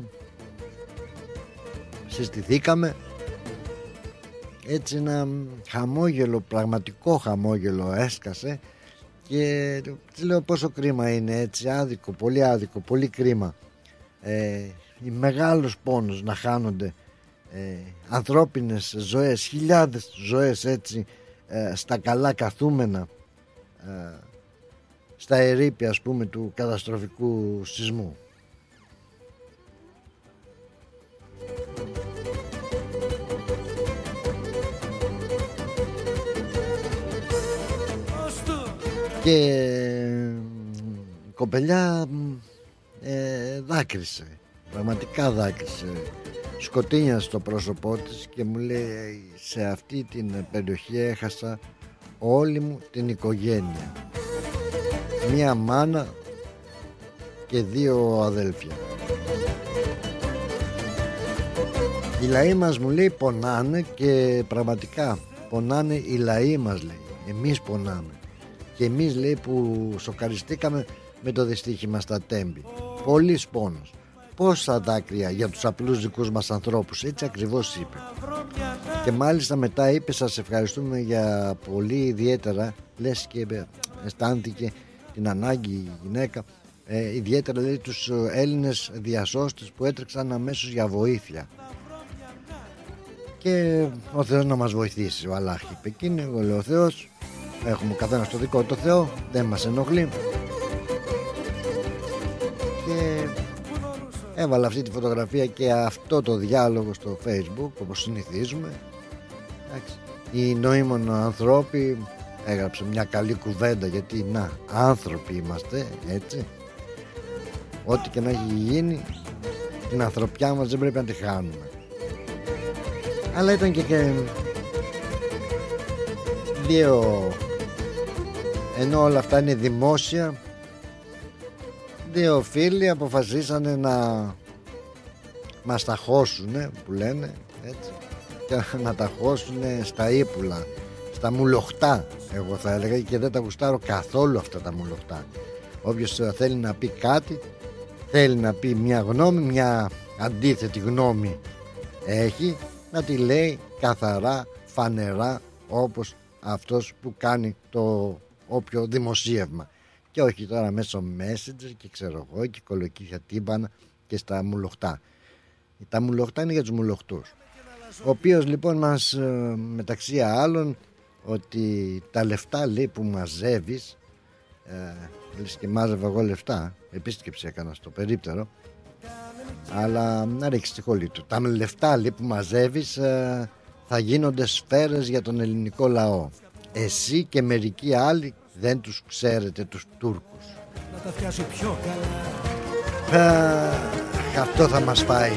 συστηθήκαμε, έτσι ένα χαμόγελο, πραγματικό χαμόγελο έσκασε, και της λέω πόσο κρίμα είναι, έτσι άδικο, πολύ άδικο, πολύ κρίμα. Ε, μεγάλος πόνος να χάνονται ε, ανθρώπινες ζωές, χιλιάδες ζωές έτσι ε, στα καλά καθούμενα, ε, στα ερείπια ας πούμε του καταστροφικού σεισμού. Και η κοπελιά ε, δάκρυσε, πραγματικά δάκρυσε, σκοτίνιασε στο πρόσωπό της και μου λέει, σε αυτή την περιοχή έχασα όλη μου την οικογένεια, μία μάνα και δύο αδέλφια. Οι λαοί μας, μου λέει, πονάνε και πραγματικά πονάνε οι λαοί μας, λέει. Εμείς πονάμε. Και εμείς, λέει, που σοκαριστήκαμε με το δυστύχημα στα Τέμπη. Πολύς πόνος. Πόσα δάκρυα για τους απλούς δικούς μας ανθρώπους. Έτσι ακριβώς είπε. Και μάλιστα μετά είπε, σας ευχαριστούμε για πολύ ιδιαίτερα, λες και αισθάνθηκε την ανάγκη η γυναίκα, ε, ιδιαίτερα, λέει, τους Έλληνες διασώστες που έτρεξαν αμέσως για βοήθεια. Και ο Θεός να μας βοηθήσει, ο Αλλάχ είπε εκείνη. Εγώ λέω, ο Θεός, έχουμε ο καθένας το δικό του Θεό, δεν μας ενοχλεί. Και έβαλα αυτή τη φωτογραφία και αυτό το διάλογο στο Facebook, όπως συνηθίζουμε. Εντάξει. Οι νοήμων ανθρώποι, έγραψε μια καλή κουβέντα, γιατί να, άνθρωποι είμαστε, έτσι. Ό,τι και να έχει γίνει, την ανθρωπιά μας δεν πρέπει να τη χάνουμε. Αλλά ήταν και, και δύο, ενώ όλα αυτά είναι δημόσια, δύο φίλοι αποφασίσανε να μας τα χώσουνε, που λένε έτσι, και να τα χώσουνε στα ύπουλα, στα μουλοχτά, εγώ θα έλεγα, και δεν τα γουστάρω καθόλου αυτά τα μουλοχτά. Όποιος θέλει να πει κάτι, θέλει να πει μια γνώμη, μια αντίθετη γνώμη έχει, να τη λέει καθαρά, φανερά, όπως αυτός που κάνει το όποιο δημοσίευμα, και όχι τώρα μέσω Messenger και ξέρω εγώ και κολοκύθια τύμπανα και στα μουλοχτά. Τα μουλοχτά είναι για τους μουλοχτούς, ο οποίος λοιπόν μας, μεταξύ άλλων, ότι τα λεφτά, λέει, που μαζεύεις, ε, λες και μάζευα εγώ λεφτά, επίσκεψη έκανα στο περίπτερο, αλλά να ρίξει τη χολή του. Τα λεφτά, λέει, που μαζεύεις ε, θα γίνονται σφαίρες για τον ελληνικό λαό. Εσύ και μερικοί άλλοι δεν τους ξέρετε τους Τούρκους. Να τα φτιάσει πιο καλά. ε, Αυτό θα μας πάει.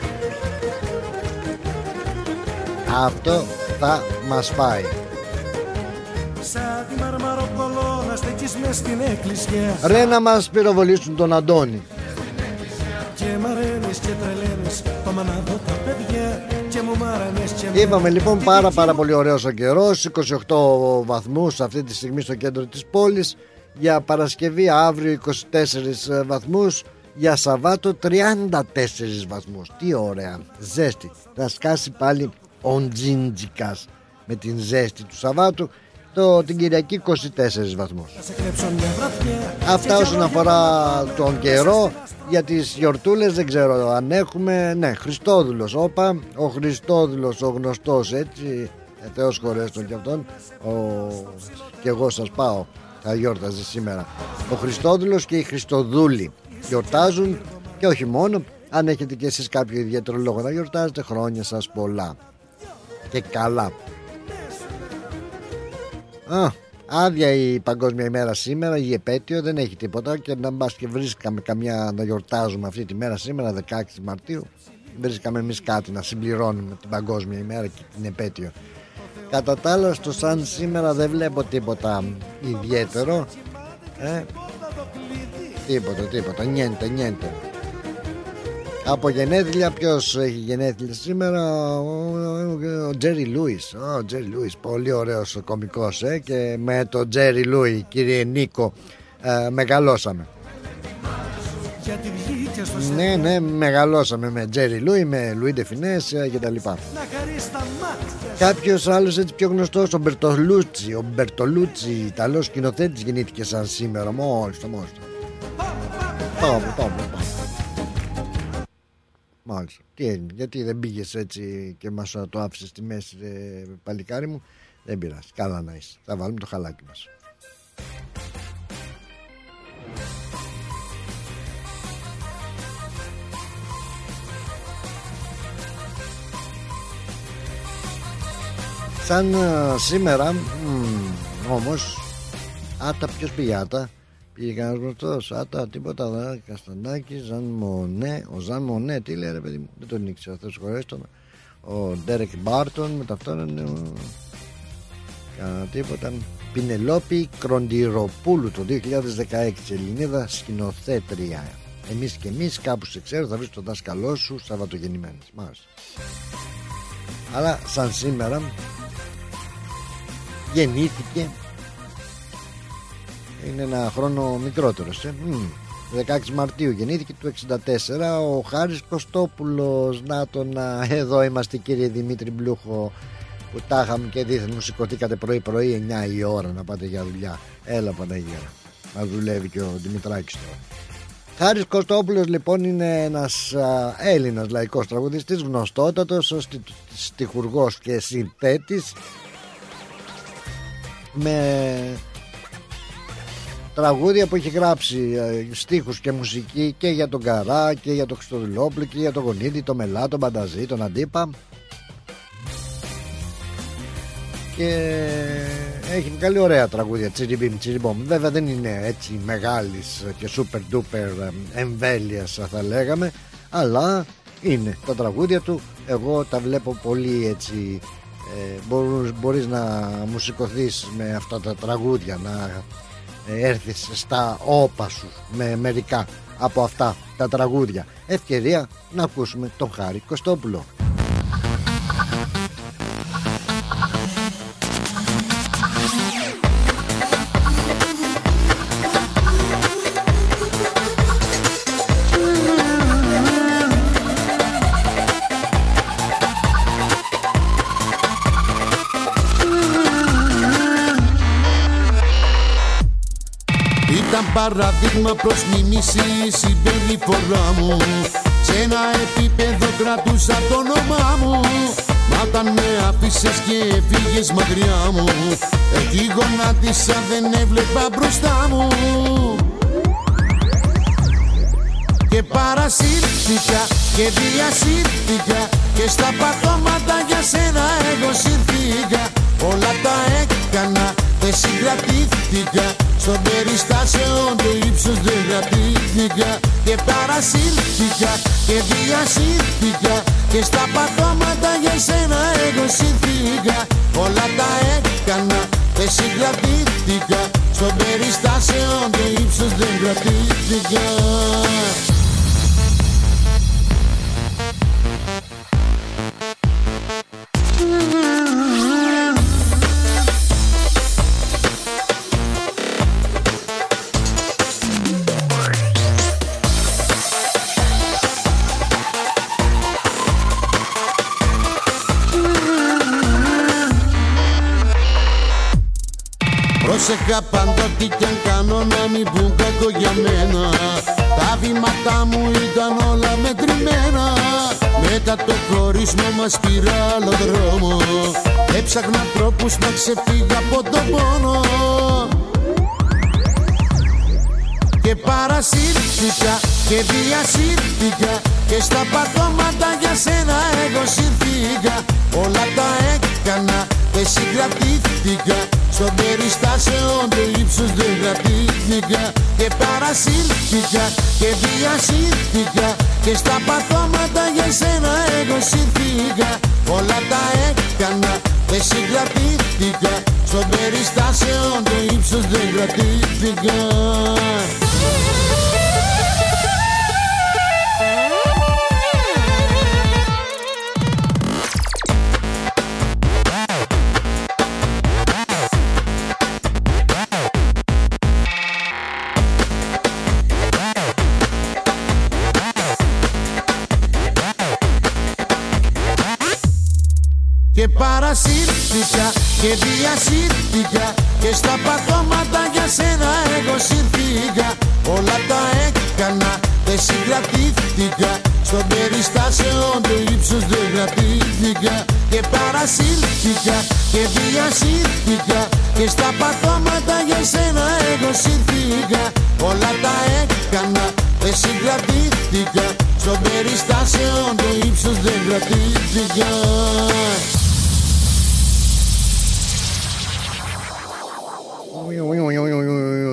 Αυτό θα μας πάει. Σαν τη μαρμαροκολόνα στεκείς μες στην εκκλησιά. Ρε να μας πυροβολήσουν τον Αντώνη. Και μαραίνεις και τρελαίνεις το μαναδό τα παιδιά. Και μου μάρανες και μου... Είπαμε λοιπόν πάρα πάρα πολύ ωραίος ο καιρός. είκοσι οκτώ βαθμούς αυτή τη στιγμή στο κέντρο της πόλης. Για Παρασκευή αύριο είκοσι τέσσερις βαθμούς. Για Σαββάτο τριάντα τέσσερις βαθμούς. Τι ωραία, ζέστη. Θα σκάσει πάλι ο Τζίντζικας με την ζέστη του Σαββάτου. Το, την Κυριακή είκοσι τέσσερις βαθμούς. Αυτά όσον αφορά τον καιρό. Για τις γιορτούλες δεν ξέρω αν έχουμε. Ναι, Χριστόδουλος, όπα. Ο Χριστόδουλος, ο γνωστός, έτσι, ε, Θεός χωρέστον και αυτόν, ο... και εγώ σας πάω, θα γιόρταζε σήμερα ο Χριστόδουλος και η Χριστοδούλη. Γιορτάζουν, και όχι μόνο. Αν έχετε και εσείς κάποιο ιδιαίτερο λόγο να γιορτάζετε, χρόνια σας πολλά και καλά. Α, άδεια η Παγκόσμια ημέρα σήμερα, η επέτειο, δεν έχει τίποτα. Και να μπας και βρίσκαμε καμιά να γιορτάζουμε αυτή τη μέρα σήμερα, δεκαέξι Μαρτίου, βρίσκαμε εμείς κάτι να συμπληρώνουμε την Παγκόσμια ημέρα και την επέτειο. Κατά τα άλλα, στο σαν σήμερα δεν βλέπω τίποτα ιδιαίτερο, ε? Τίποτα, τίποτα, νιέντε, νιέντε. Από γενέθλια, ποιος έχει γενέθλια σήμερα? Ο Τζέρι Λούις. Ο Τζέρι Λούις, πολύ ωραίος κωμικός, ε? Και με το Τζέρι Λούι, κύριε Νίκο, ε, μεγαλώσαμε. Ναι, ναι, μεγαλώσαμε με Τζέρι Λούι, με Λουί Ντε Φινές και τα λοιπά. Κάποιος άλλος έτσι πιο γνωστός, ο Μπερτολούτσι. Ο Μπερτολούτσι, Ιταλός σκηνοθέτης, γεννήθηκε σαν σήμερα. Μόλις το μόλις το. Πάμε, πάμε, πάμε. Μάλιστα. Τι έγινε, γιατί δεν πήγες έτσι και μας το άφησες στη μέση, ρε, παλικάρι μου? Δεν πειράζει, καλά να είσαι. Θα βάλουμε το χαλάκι μας. Σαν uh, σήμερα μ, όμως Άτα, ποιος πήγε Άτα? Πήγε κανένας γνωστός? Άτα, τίποτα. Δε, Καστανάκη, Ζαν Μονέ. Ο Ζαν Μονέ, τι λέει ρε παιδί μου, δεν τον ήξερα, θα συγχωρέσει τον. Ο Ντέρεκ Μπάρτον, με ταυτόν. Κανένα τίποτα. Πινελόπη Κροντιροπούλου το δύο χιλιάδες δεκαέξι, Ελληνίδα σκηνοθέτρια. Εμείς και εμείς, κάπου σε ξέρω, θα βρεις τον δάσκαλό σου Σαββατογεννημένες. Μάλιστα. Αλλά σαν σήμερα γεννήθηκε, είναι ένα χρόνο μικρότερος, ε. Μ, δεκαέξι Μαρτίου γεννήθηκε του εξήντα τέσσερα ο Χάρης Κωστόπουλος. Να τον, να, εδώ είμαστε κύριε Δημήτρη Μπλούχο, που τα είχαμε και δίθεν μου σηκωθήκατε πρωί πρωί εννιά η ώρα να πάτε για δουλειά. Έλα Παναγία, να δουλεύει και ο Δημητράκης τώρα. Χάρης Κωστόπουλος λοιπόν είναι ένας α, Έλληνας λαϊκός τραγουδιστής, γνωστότατος ως στιχουργός και συνθέτης, με τραγούδια που έχει γράψει στίχους και μουσική και για τον Καρά και για τον Χριστοδουλόπουλο και για τον Γονίδη, τον Μελά, τον Μπανταζή, τον Αντίπα, και έχει καλή ωραία τραγούδια, τσιριμπιμ τσιριμπομ. Βέβαια δεν είναι έτσι μεγάλης και super duper εμβέλειας θα λέγαμε, αλλά είναι τα τραγούδια του. Εγώ τα βλέπω πολύ έτσι, ε, μπορείς, μπορείς να μουσικωθείς με αυτά τα τραγούδια, να ε, έρθεις στα όπα σου με μερικά από αυτά τα τραγούδια. Ευκαιρία να ακούσουμε τον Χάρη Κωστόπουλο. Παραδείγμα προς μιμήση η συμπεριφορά μου. Σε ένα επίπεδο κρατούσα το όνομά μου. Μα όταν με άφησες και φύγες μακριά μου, εκεί γονάτισα, δεν έβλεπα μπροστά μου. Και παρασύρθηκα και διασύρθηκα, και στα πατώματα για σένα εγώ σύρθηκα. Όλα τα έκανα, δεν συγκρατήθηκα, στον περιστάσεων το ύψος δεν κρατήθηκα. Και παρασύρθηκα και διασύρθηκα, και στα πατώματα για σένα εγώ σύρθηκα. Όλα τα έκανα, δεν συγκρατήθηκα, στον περιστάσεων το ύψος δεν κρατήθηκα. Πρόσεχα πάντα τι κι αν κάνω να μην πουν κακό για μένα. Τα βήματά μου ήταν όλα μετρημένα. Μετά το χωρισμό μας πήρα άλλο δρόμο. Έψαχνα τρόπους να ξεφύγω από τον πόνο. Και παρασύρθηκα και διασύρθηκα, και στα πατώματα για σένα εγώ σύρθηκα. Όλα τα έκανα, δεν συγκρατήθηκα, στον περιστάσεων το ύψος δεν κρατήθηκα. Και παρασύρθηκα και διασύρθηκα, και στα πατώματα για σένα εγώ σύρθηκα. Όλα τα έκανα, δεν συγκρατήθηκα, στον περιστάσεων το ύψος δεν κρατήθηκα. Και παρασύρθηκα και διασύρθηκα, και στα πατώματα για σένα εγώ σύρθηκα. Όλα τα έκανα, δεν συγκρατήθηκα, στον περιστάσεων το ύψος δεν κρατήθηκα. Και παρασύρθηκα και διασύρθηκα, και στα πατώματα για σένα εγώ σύρθηκα. Όλα τα έκανα, δεν συγκρατήθηκα, στον περιστάσεων το ύψος δεν κρατήθηκα.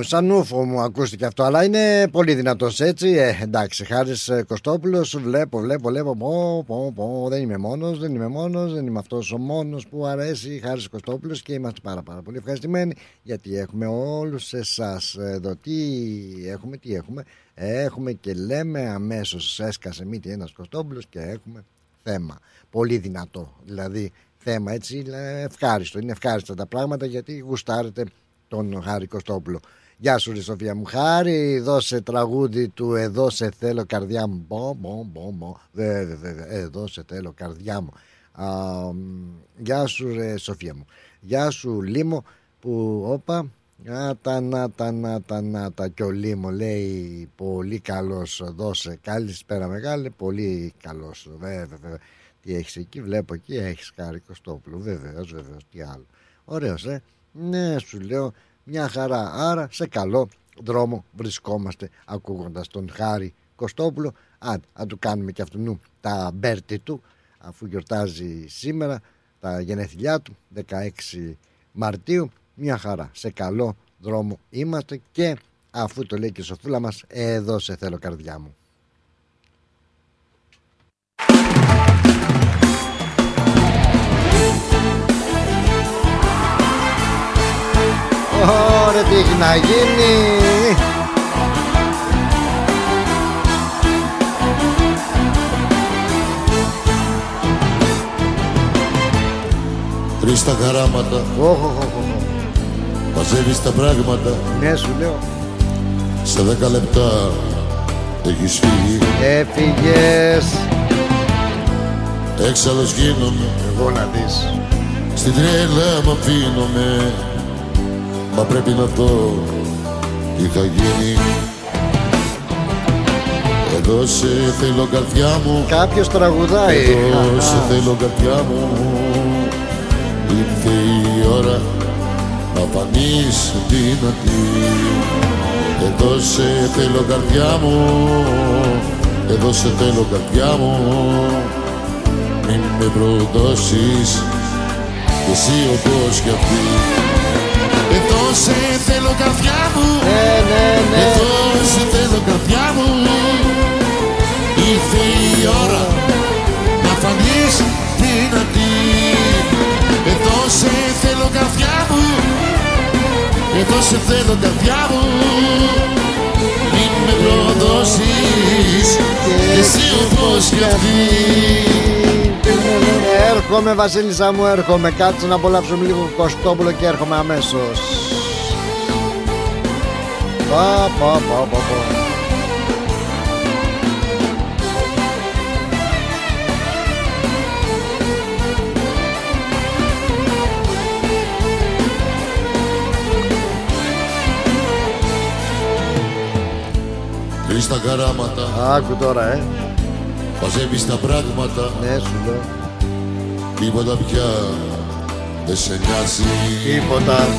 σαν ούφο μου ακούστηκε αυτό, αλλά είναι πολύ δυνατός έτσι. Ε, εντάξει, Χάρης Κωστόπουλος, βλέπω, βλέπω, βλέπω. Πω, πω, πω, δεν είμαι μόνος, δεν είμαι μόνος, δεν είμαι αυτός ο μόνος που αρέσει, Χάρης Κωστόπουλος, και είμαστε πάρα, πάρα πολύ ευχαριστημένοι γιατί έχουμε όλους εσάς εδώ. Τι έχουμε, τι έχουμε. Έχουμε και λέμε αμέσως έσκασε μύτη ένας Κωστόπουλος και έχουμε θέμα. Πολύ δυνατό, δηλαδή θέμα έτσι, ευχάριστο. Είναι ευχάριστα τα πράγματα γιατί γουστάρετε τον Χάρη Κωστόπουλο. Γεια σου ρε Σοφία μου. Χάρη, δώσε τραγούδι του Εδώ σε θέλω καρδιά μου. Μπο, μπο, μπο, μπο. Βέβαια, βέβαια, εδώ σε θέλω καρδιά μου. Α, γεια σου ρε Σοφία μου. Γεια σου Λίμο που όπα. Άτα, νάτα, νάτα, νάτα κι ο Λίμο λέει πολύ καλός, δώσε. Καλησπέρα μεγάλη, πολύ καλός. Βέβαια, βέβαια. Τι έχεις εκεί, βλέπω εκεί, έχεις Χάρη Κωστόπουλο. Βεβαίως, βεβαίως, τι άλλο. Ωραίος, ε. Ναι, σου λέω, μια χαρά. Άρα σε καλό δρόμο βρισκόμαστε ακούγοντας τον Χάρη Κωστόπουλο. Αν, αν του κάνουμε και αυτού τα μπέρτι του, αφού γιορτάζει σήμερα τα γενέθλιά του δεκαέξι Μαρτίου. Μια χαρά, σε καλό δρόμο είμαστε και αφού το λέει και η Σοφούλα μας, εδώ σε θέλω καρδιά μου. Ωραία, τι έχει να γίνει. Τρεις τα χαράματα, μαζεύεις τα πράγματα. Ναι, σου λέω. Σε δέκα λεπτά έχεις φύγει. Έφυγες. Έξαλλος γίνομαι. Εγώ να δεις. Στην τρέλα μ' αφήνομαι. Μα πρέπει να δω τι θα γίνει. Εδώ σε θέλω καρδιά μου. Κάποιος τραγουδάει. Εδώ σε θέλω καρδιά μου. Ήρθε η ώρα να φανείς δυνατή. Εδώ σε θέλω καρδιά μου. Εδώ σε θέλω καρδιά μου. Μην με προδώσεις κι εσύ όπως κι αυτή. Εδώ σε θέλω καρδιά μου. Ναι, ναι, ναι. Εδώ σε θέλω καρδιά μου. Ήρθε η ώρα να φανείς δυνατή. Εδώ σε θέλω καρδιά μου. Εδώ σε θέλω καρδιά μου. Μην με προδώσεις κι εσύ όπως κι αυτή. Έρχομαι Βασίλισσα μου, έρχομαι. Κάτσε να απολαύσουμε λίγο Κωστόπουλο και έρχομαι αμέσως. Πα, πα, πα, πα, πα. Τρεις τα χαράματα. Άκου τώρα, ε. Μαζεύεις τα πράγματα. Ναι, σου λέω. Τίποτα πια δεν σε νοιάζει. Τίποτα.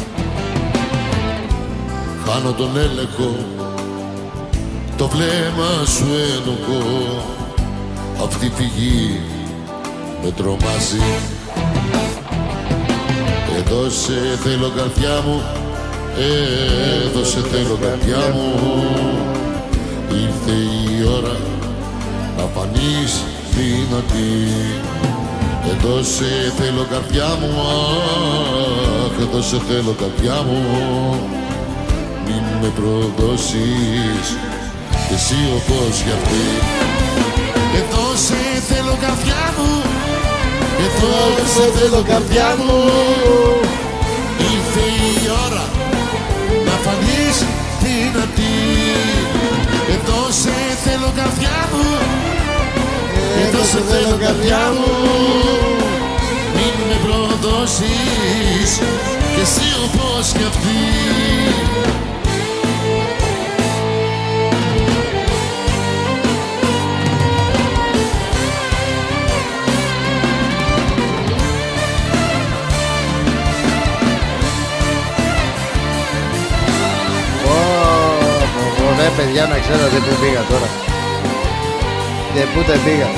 Χάνω τον έλεγχο. Το βλέμμα σου ενοχώ. Αυτή η φυγή με τρομάζει. Εδώ σε θέλω καρδιά μου. Εδώ σε θέλω καρδιά μου. Ήρθε η ώρα να φανείς δυνατή. Εδώ σε θέλω καρδιά μου. Αχ, εδώ σε θέλω καρδιά μου. Μην με προδώσεις κι εσύ όπως κι αυτή. Εδώ σε θέλω καρδιά μου. Εδώ σε θέλω καρδιά μου. Ήρθε η ώρα να φανείς δυνατή. Εδώ σε θέλω καρδιά μου. Εδώ σε θέλω καρδιά μου. Μην με προδώσεις κι εσύ όπως κι αυτή. Ωραία παιδιά, να ξέρετε που πήγα τώρα. Και πού δεν πήγα.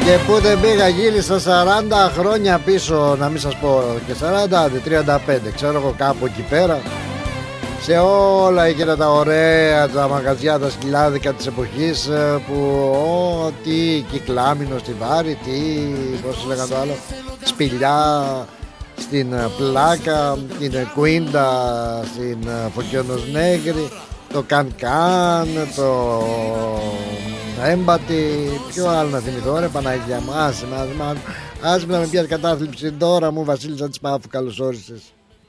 Και που δεν πήγα, γύρισα σαράντα χρόνια πίσω, να μην σας πω και σαράντα, τριάντα πέντε, ξέρω εγώ κάπου εκεί πέρα. Σε όλα εκείνα τα ωραία, τα μαγαζιά, τα σκυλάδικα της εποχής που, ό, τι, Κυκλάμινο στη Βάρη, τι, πώς λέγανε το άλλο, Σπηλιά στην Πλάκα, την Κουίντα στην Φωκιώνος Νέγρη, το Κανκάν, το Έμπατη, ποιο άλλο να θυμηθώ ρε Παναγία μου, άσε με, άσε με να με πιάσει κατάθλιψη τώρα μου, Βασίλισσα της Πάφου, καλώς όρισες.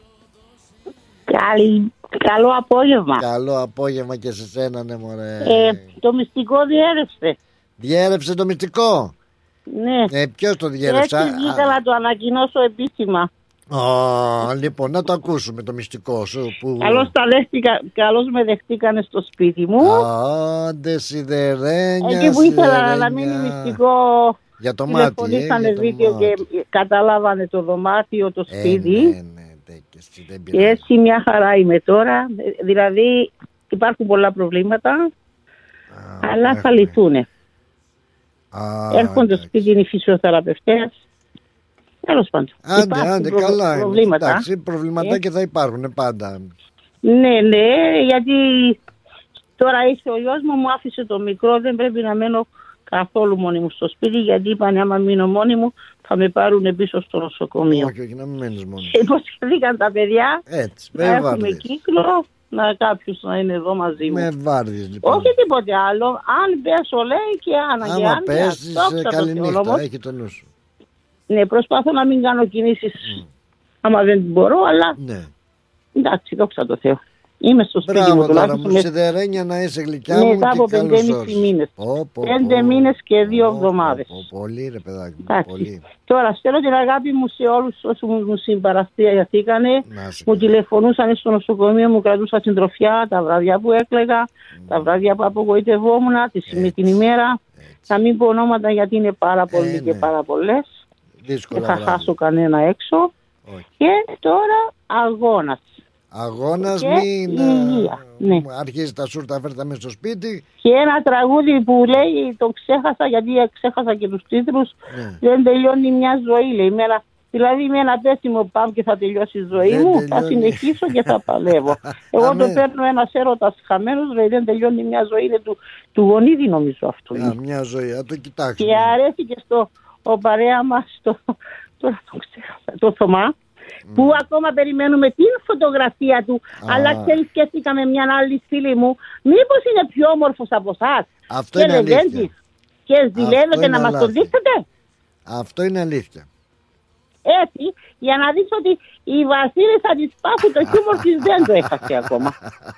Καλή, καλό απόγευμα. Καλό απόγευμα και σε σένα, ναι μωρέ. Ε, το μυστικό διέρευσε. Διέρευσε το μυστικό. Ναι. Ε, ποιος το διέρευσε? Έτσι βγήκα να το ανακοινώσω επίσημα. Oh, λοιπόν, να το ακούσουμε το μυστικό σου που... Καλώς, τα δέχτηκα, καλώς με δεχτήκανε στο σπίτι μου. Άντε σιδερένια. Εκεί που ήθελα να μείνει μυστικό. Για το μάτι, τηλεφωνήσανε ε, βίντεο και καταλάβανε το δωμάτιο, το σπίτι. Ε, ναι, ναι, ναι, και, εσύ, δεν και έτσι μια χαρά είμαι τώρα. Δηλαδή υπάρχουν πολλά προβλήματα, Α, αλλά ναι, θα λυθούνε. Έρχονται στο σπίτι οι φυσιοθεραπευτές. Τέλος πάντων. Άντε, άντε, προ... καλά. Προβλήματα. Εντάξει, προβληματάκια ε? θα υπάρχουν πάντα. Ναι, ναι, γιατί τώρα είσαι ο γιος μου, μου άφησε το μικρό, δεν πρέπει να μένω καθόλου μόνη μου στο σπίτι, γιατί είπανε άμα μείνω μόνη μου θα με πάρουν πίσω στο νοσοκομείο. Όχι, όχι, να μην μένεις μόνη. Υποσχεθήκαν τα παιδιά. Έτσι, να έχουμε βάρδιες. Κύκλο, να κάποιος να είναι εδώ μαζί μου. Με βάρδιες λοιπόν. Όχι τίποτε άλλο. Αν πέσω λέει και άνα και αν. Άμα πέσεις, καληνύχτα, έχει το νου σου. Ναι, προσπαθώ να μην κάνω κινήσεις mm. άμα δεν μπορώ, αλλά ναι. Εντάξει, δόξα τω Θεώ. Είμαι στο σπίτι Μπράβο, μου τουλάχιστον. Μπράβο, σιδερένια να είσαι γλυκιά ναι, μου. Μετά από πεντέμισι μήνες. Πέντε μήνες και δύο εβδομάδες. Πολύ ρε παιδάκι μου, πολύ. Τώρα στέλνω την αγάπη μου σε όλους όσους μου συμπαραστήκανε. Μου τηλεφωνούσαν στο νοσοκομείο, μου κρατούσα συντροφιά τα βράδια που έκλαιγα, mm. τα βράδια που απογοητευόμουν, με την ημέρα. Θα μην πω ονόματα γιατί είναι πάρα πολλοί ε, και ναι. πάρα πολλές. Δεν θα χάσω κανένα έξω. Όχι. Και τώρα αγώνας. Αγώνας, μην υγεία, ναι. αρχίζει τα σούρτα φέρτα μέσα στο σπίτι. Και ένα τραγούδι που λέει, το ξέχασα γιατί ξέχασα και τους τίτλους, ναι. δεν τελειώνει μια ζωή, λέει. Μέρα, δηλαδή με ένα πέσιμο πάω και θα τελειώσει η ζωή δεν μου, τελειώνει. Θα συνεχίσω και θα παλεύω. Εγώ το παίρνω ένας έρωτας χαμένος, λέει δεν τελειώνει μια ζωή, είναι του, του Γονίδη νομίζω αυτό. Α, μια ζωή, α το κοιτάξουμε. Και αρέσει και στο ο παρέα μας, το, τώρα το ξέχασα, το Θωμά. Mm. Που ακόμα περιμένουμε την φωτογραφία του. Ah. Αλλά ξέρεις, σκέφτηκα με μια άλλη φίλη μου, μήπως είναι πιο όμορφος από εσάς. Αυτό και είναι αλήθεια. Και ζηλεύετε να μας το δείξετε. Αυτό είναι αλήθεια. Έτσι, για να δεις ότι η Βασίλισσα της Πάφου το χιούμορ της δεν το έχασε ακόμα.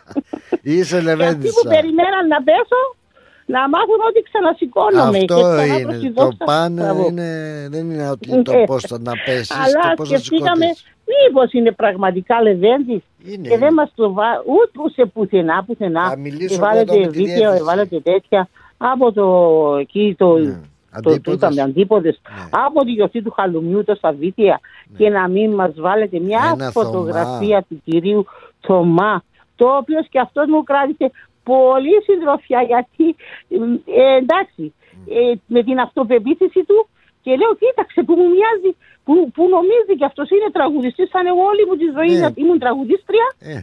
Είσαι λεβέντισσα. Και αυτοί που περιμέναν να πέσω, να μάθουν ότι ξανασηκώνομαι. Αυτό είναι. Το πάνε είναι, δεν είναι ότι το πώς θα να πέσεις. Αλλά και σκεφτήκαμε μήπως είναι πραγματικά Λεβέντης. Και δεν μας το βάλει ούτε σε πουθενά, πουθενά. Εβάλλετε βίντεο, εβάλλετε τέτοια. Από το εκεί το... Ναι. Το, το είπαμε αντίποδες, ναι. από τη γιορτή του Χαλουμιού το στα βίντεο ναι. και να μην μας βάλετε μια Ένα φωτογραφία Θωμά. του κυρίου Θωμά, το οποίο και αυτός μου κράτησε πολύ συντροφιά, γιατί ε, εντάξει ε, με την αυτοπεποίθηση του, και λέω κοίταξε που μου μοιάζει, που, που νομίζει και αυτός είναι τραγουδιστής σαν εγώ όλη μου τη ζωή ναι. ήμουν τραγουδίστρια. ε.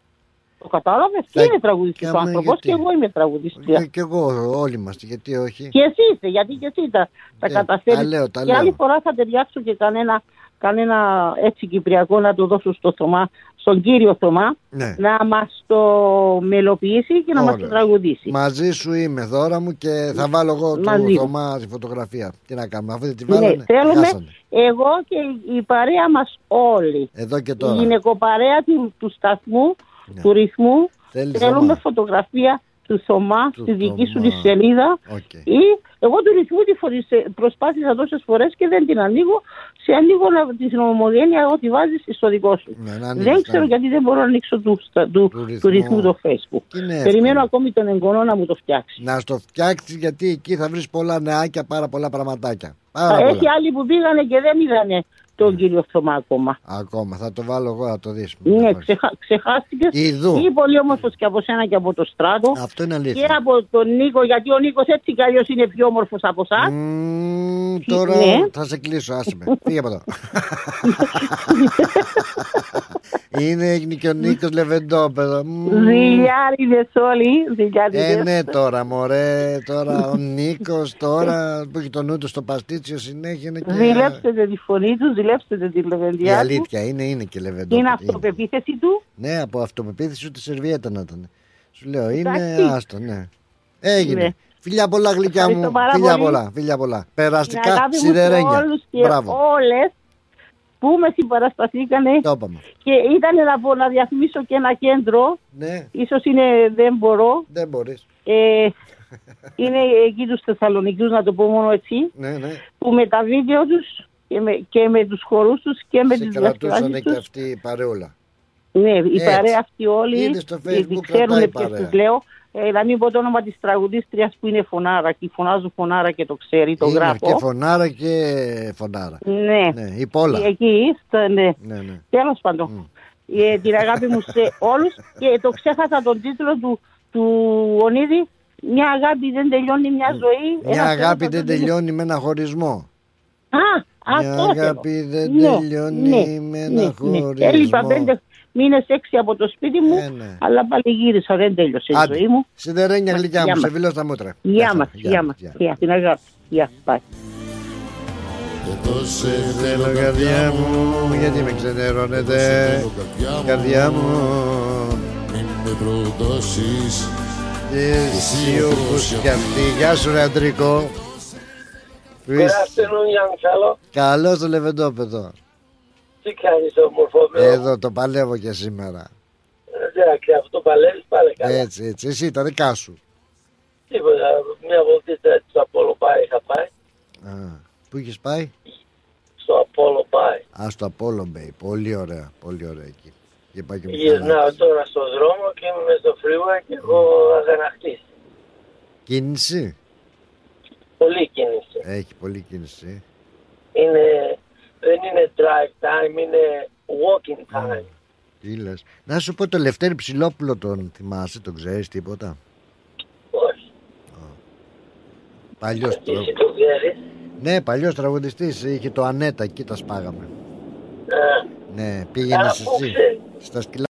Το κατάλαβες, και είναι τραγουδιστής ο άνθρωπος και εγώ είμαι τραγουδιστής. Και εγώ, όλοι είμαστε, γιατί όχι. Και εσύ είσαι, γιατί και εσύ τα, τα καταφέρεις. Τα λέω, τα και άλλη φορά θα ταιριάξω και κανένα, κανένα έτσι κυπριακό να το δώσω στο Θωμά, στον κύριο Θωμά, ναι. να μας το μελοποιήσει και να Ωραία. μας το τραγουδήσει. Μαζί σου είμαι, δώρα μου, και θα βάλω εγώ το Θωμά στη φωτογραφία. Τι να κάνουμε, αφού δεν τη βάλανε, ναι, θέλουμε χάσανε. Εγώ και η παρέα μας όλοι. Εδώ και τώρα. Η γυναικοπαρέα του, του σταθμού, ναι. του ρυθμού, Θέλει θέλουμε Θωμά. φωτογραφία του Θωμά του στη δική Θωμά. σου τη σελίδα. Okay. Ή εγώ του ρυθμού τη προσπάθησα τόσες φορές και δεν την ανοίγω. Σε ανοίγω την ομογένεια, εγώ τη βάζεις στο δικό σου. Ναι, δεν ξέρω γιατί δεν μπορώ να ανοίξω του, του, του, του, του ρυθμού το Facebook. Περιμένω ακόμη τον εγγονό να μου το φτιάξει. Να στο φτιάξει, γιατί εκεί θα βρεις πολλά νεάκια, πάρα πολλά πραγματάκια. Πάρα Έχει πολλά. άλλοι που πήγανε και δεν είδανε τον κύριο Θωμά ακόμα. Ακόμα, θα το βάλω εγώ, θα το δεις. Ναι, ξεχα... ξεχάστηκες. Ιδού. Ή πολύ όμορφος και από σένα και από το Στράτο. Αυτό είναι αλήθεια. Και από τον Νίκο, γιατί ο Νίκος έτσι κι αλλιώς είναι πιο όμορφος από εσάς. Mm, τώρα ναι. Θα σε κλείσω, άσε με. Πήγε από εδώ. Είναι και ο Νίκος Λεβεντόπεδο. Ζηλιάριδες όλοι. Ζηλιάριδες. Ε, ναι, τώρα μωρέ, τώρα ο Νίκος τώρα που έχει το νου του στο παστίτσιο συνέχεια είναι και... Ζηλέψτε τη φωνή του, ζηλέψτε τη λεβεντιά. Η αλήθεια είναι, είναι και Λεβεντόπεδο. Είναι αυτοπεποίθηση του. Ναι, από αυτοπεποίθηση ούτε Σερβιέτα να ήταν. Σου λέω, είναι άστο, ναι. Έγινε. Ναι. Φιλιά πολλά γλυκιά μου, φιλιά πολλά, φιλιά πολλά. Περαστικά σιδερένια. Μπράβο. Όλες που με συμπαρασταθήκανε και ήταν να πω να διαφημίσω και ένα κέντρο. Ναι. Ίσως είναι, δεν μπορώ. Δεν μπορείς. Ε, είναι εκεί τους Θεσσαλονικούς, να το πω μόνο έτσι. Ναι, ναι. Που με τα βίντεο τους και με, και με τους χορούς τους και με σε τις διασκευάσεις τους. Σε κρατούσαν και αυτή η παρεούλα. Ναι, η παρέα αυτή όλοι. Στο Facebook ξέρουν ποιες τους λέω. Ε, να μην πω το όνομα της τραγουδίστριας που είναι Φωνάρα και φωνάζω Φωνάρα και το ξέρει, το είναι γράφω. Και Φωνάρα και Φωνάρα. Ναι, ναι η Πόλα. Εκεί είστε, ναι. ναι, ναι. Τέλος πάντων. Mm. Ε, την αγάπη μου σε όλους και το ξέχασα τον τίτλο του, του Ονίδη. Μια αγάπη δεν τελειώνει μια ζωή. Μια αγάπη δεν τελειώνει με ένα χωρισμό. Α, μια αυτό αγάπη δεν ναι, τελειώνει ναι, με ένα ναι, χωρισμό. Ναι. Έλειπα πέντε μήνες έξι από το σπίτι μου, ε, ναι. αλλά πάλι γύρισα, δεν τέλειωσε η ζωή μου. Σιδερένια γλυκιά μου, σε βίλω στα μούτρα. Γεια μας, γεια μας, γεια, την αγάπη. Γεια, bye. Εδώ σε θέλω καρδιά μου, γιατί με ξενερώνετε, καρδιά μου. Μην με προδώσεις. Εσύ όπως κι αυτή. Γεια σου ρε Αντρικό. Good afternoon, young fellow. Καλώς το Λεβεντόπεδο. Τι κάνεις ομορφό? Εδώ το παλεύω και σήμερα. Εντάξει, αυτό το παλεύεις πάλι καλά. Έτσι, έτσι, εσύ τα δικά σου. Τίποτα, μια βολτίτσα έτσι στο Apollo Bay είχα πάει. Α, πού είχες πάει? Στο Apollo Bay. Α, στο Apollo Bay, πολύ ωραία, πολύ ωραία εκεί. Γυρνάω τώρα στον δρόμο και είμαι στο freeway και έχω αγαναχτήσει. Κίνηση? Πολύ κίνηση. Έχει πολύ κίνηση. Είναι, δεν είναι drive time, είναι walking time. Τι λες? Να σου πω, το Λευτέρη Ψηλόπουλο τον θυμάσαι, τον ξέρεις τίποτα? Όχι. Παλιός Εσύ το ξέρεις? Ναι, παλιός τραγουδιστής, είχε το Ανέτα, εκεί τα σπάγαμε. Α, ναι, πήγαινες εσύ στα σκυλά.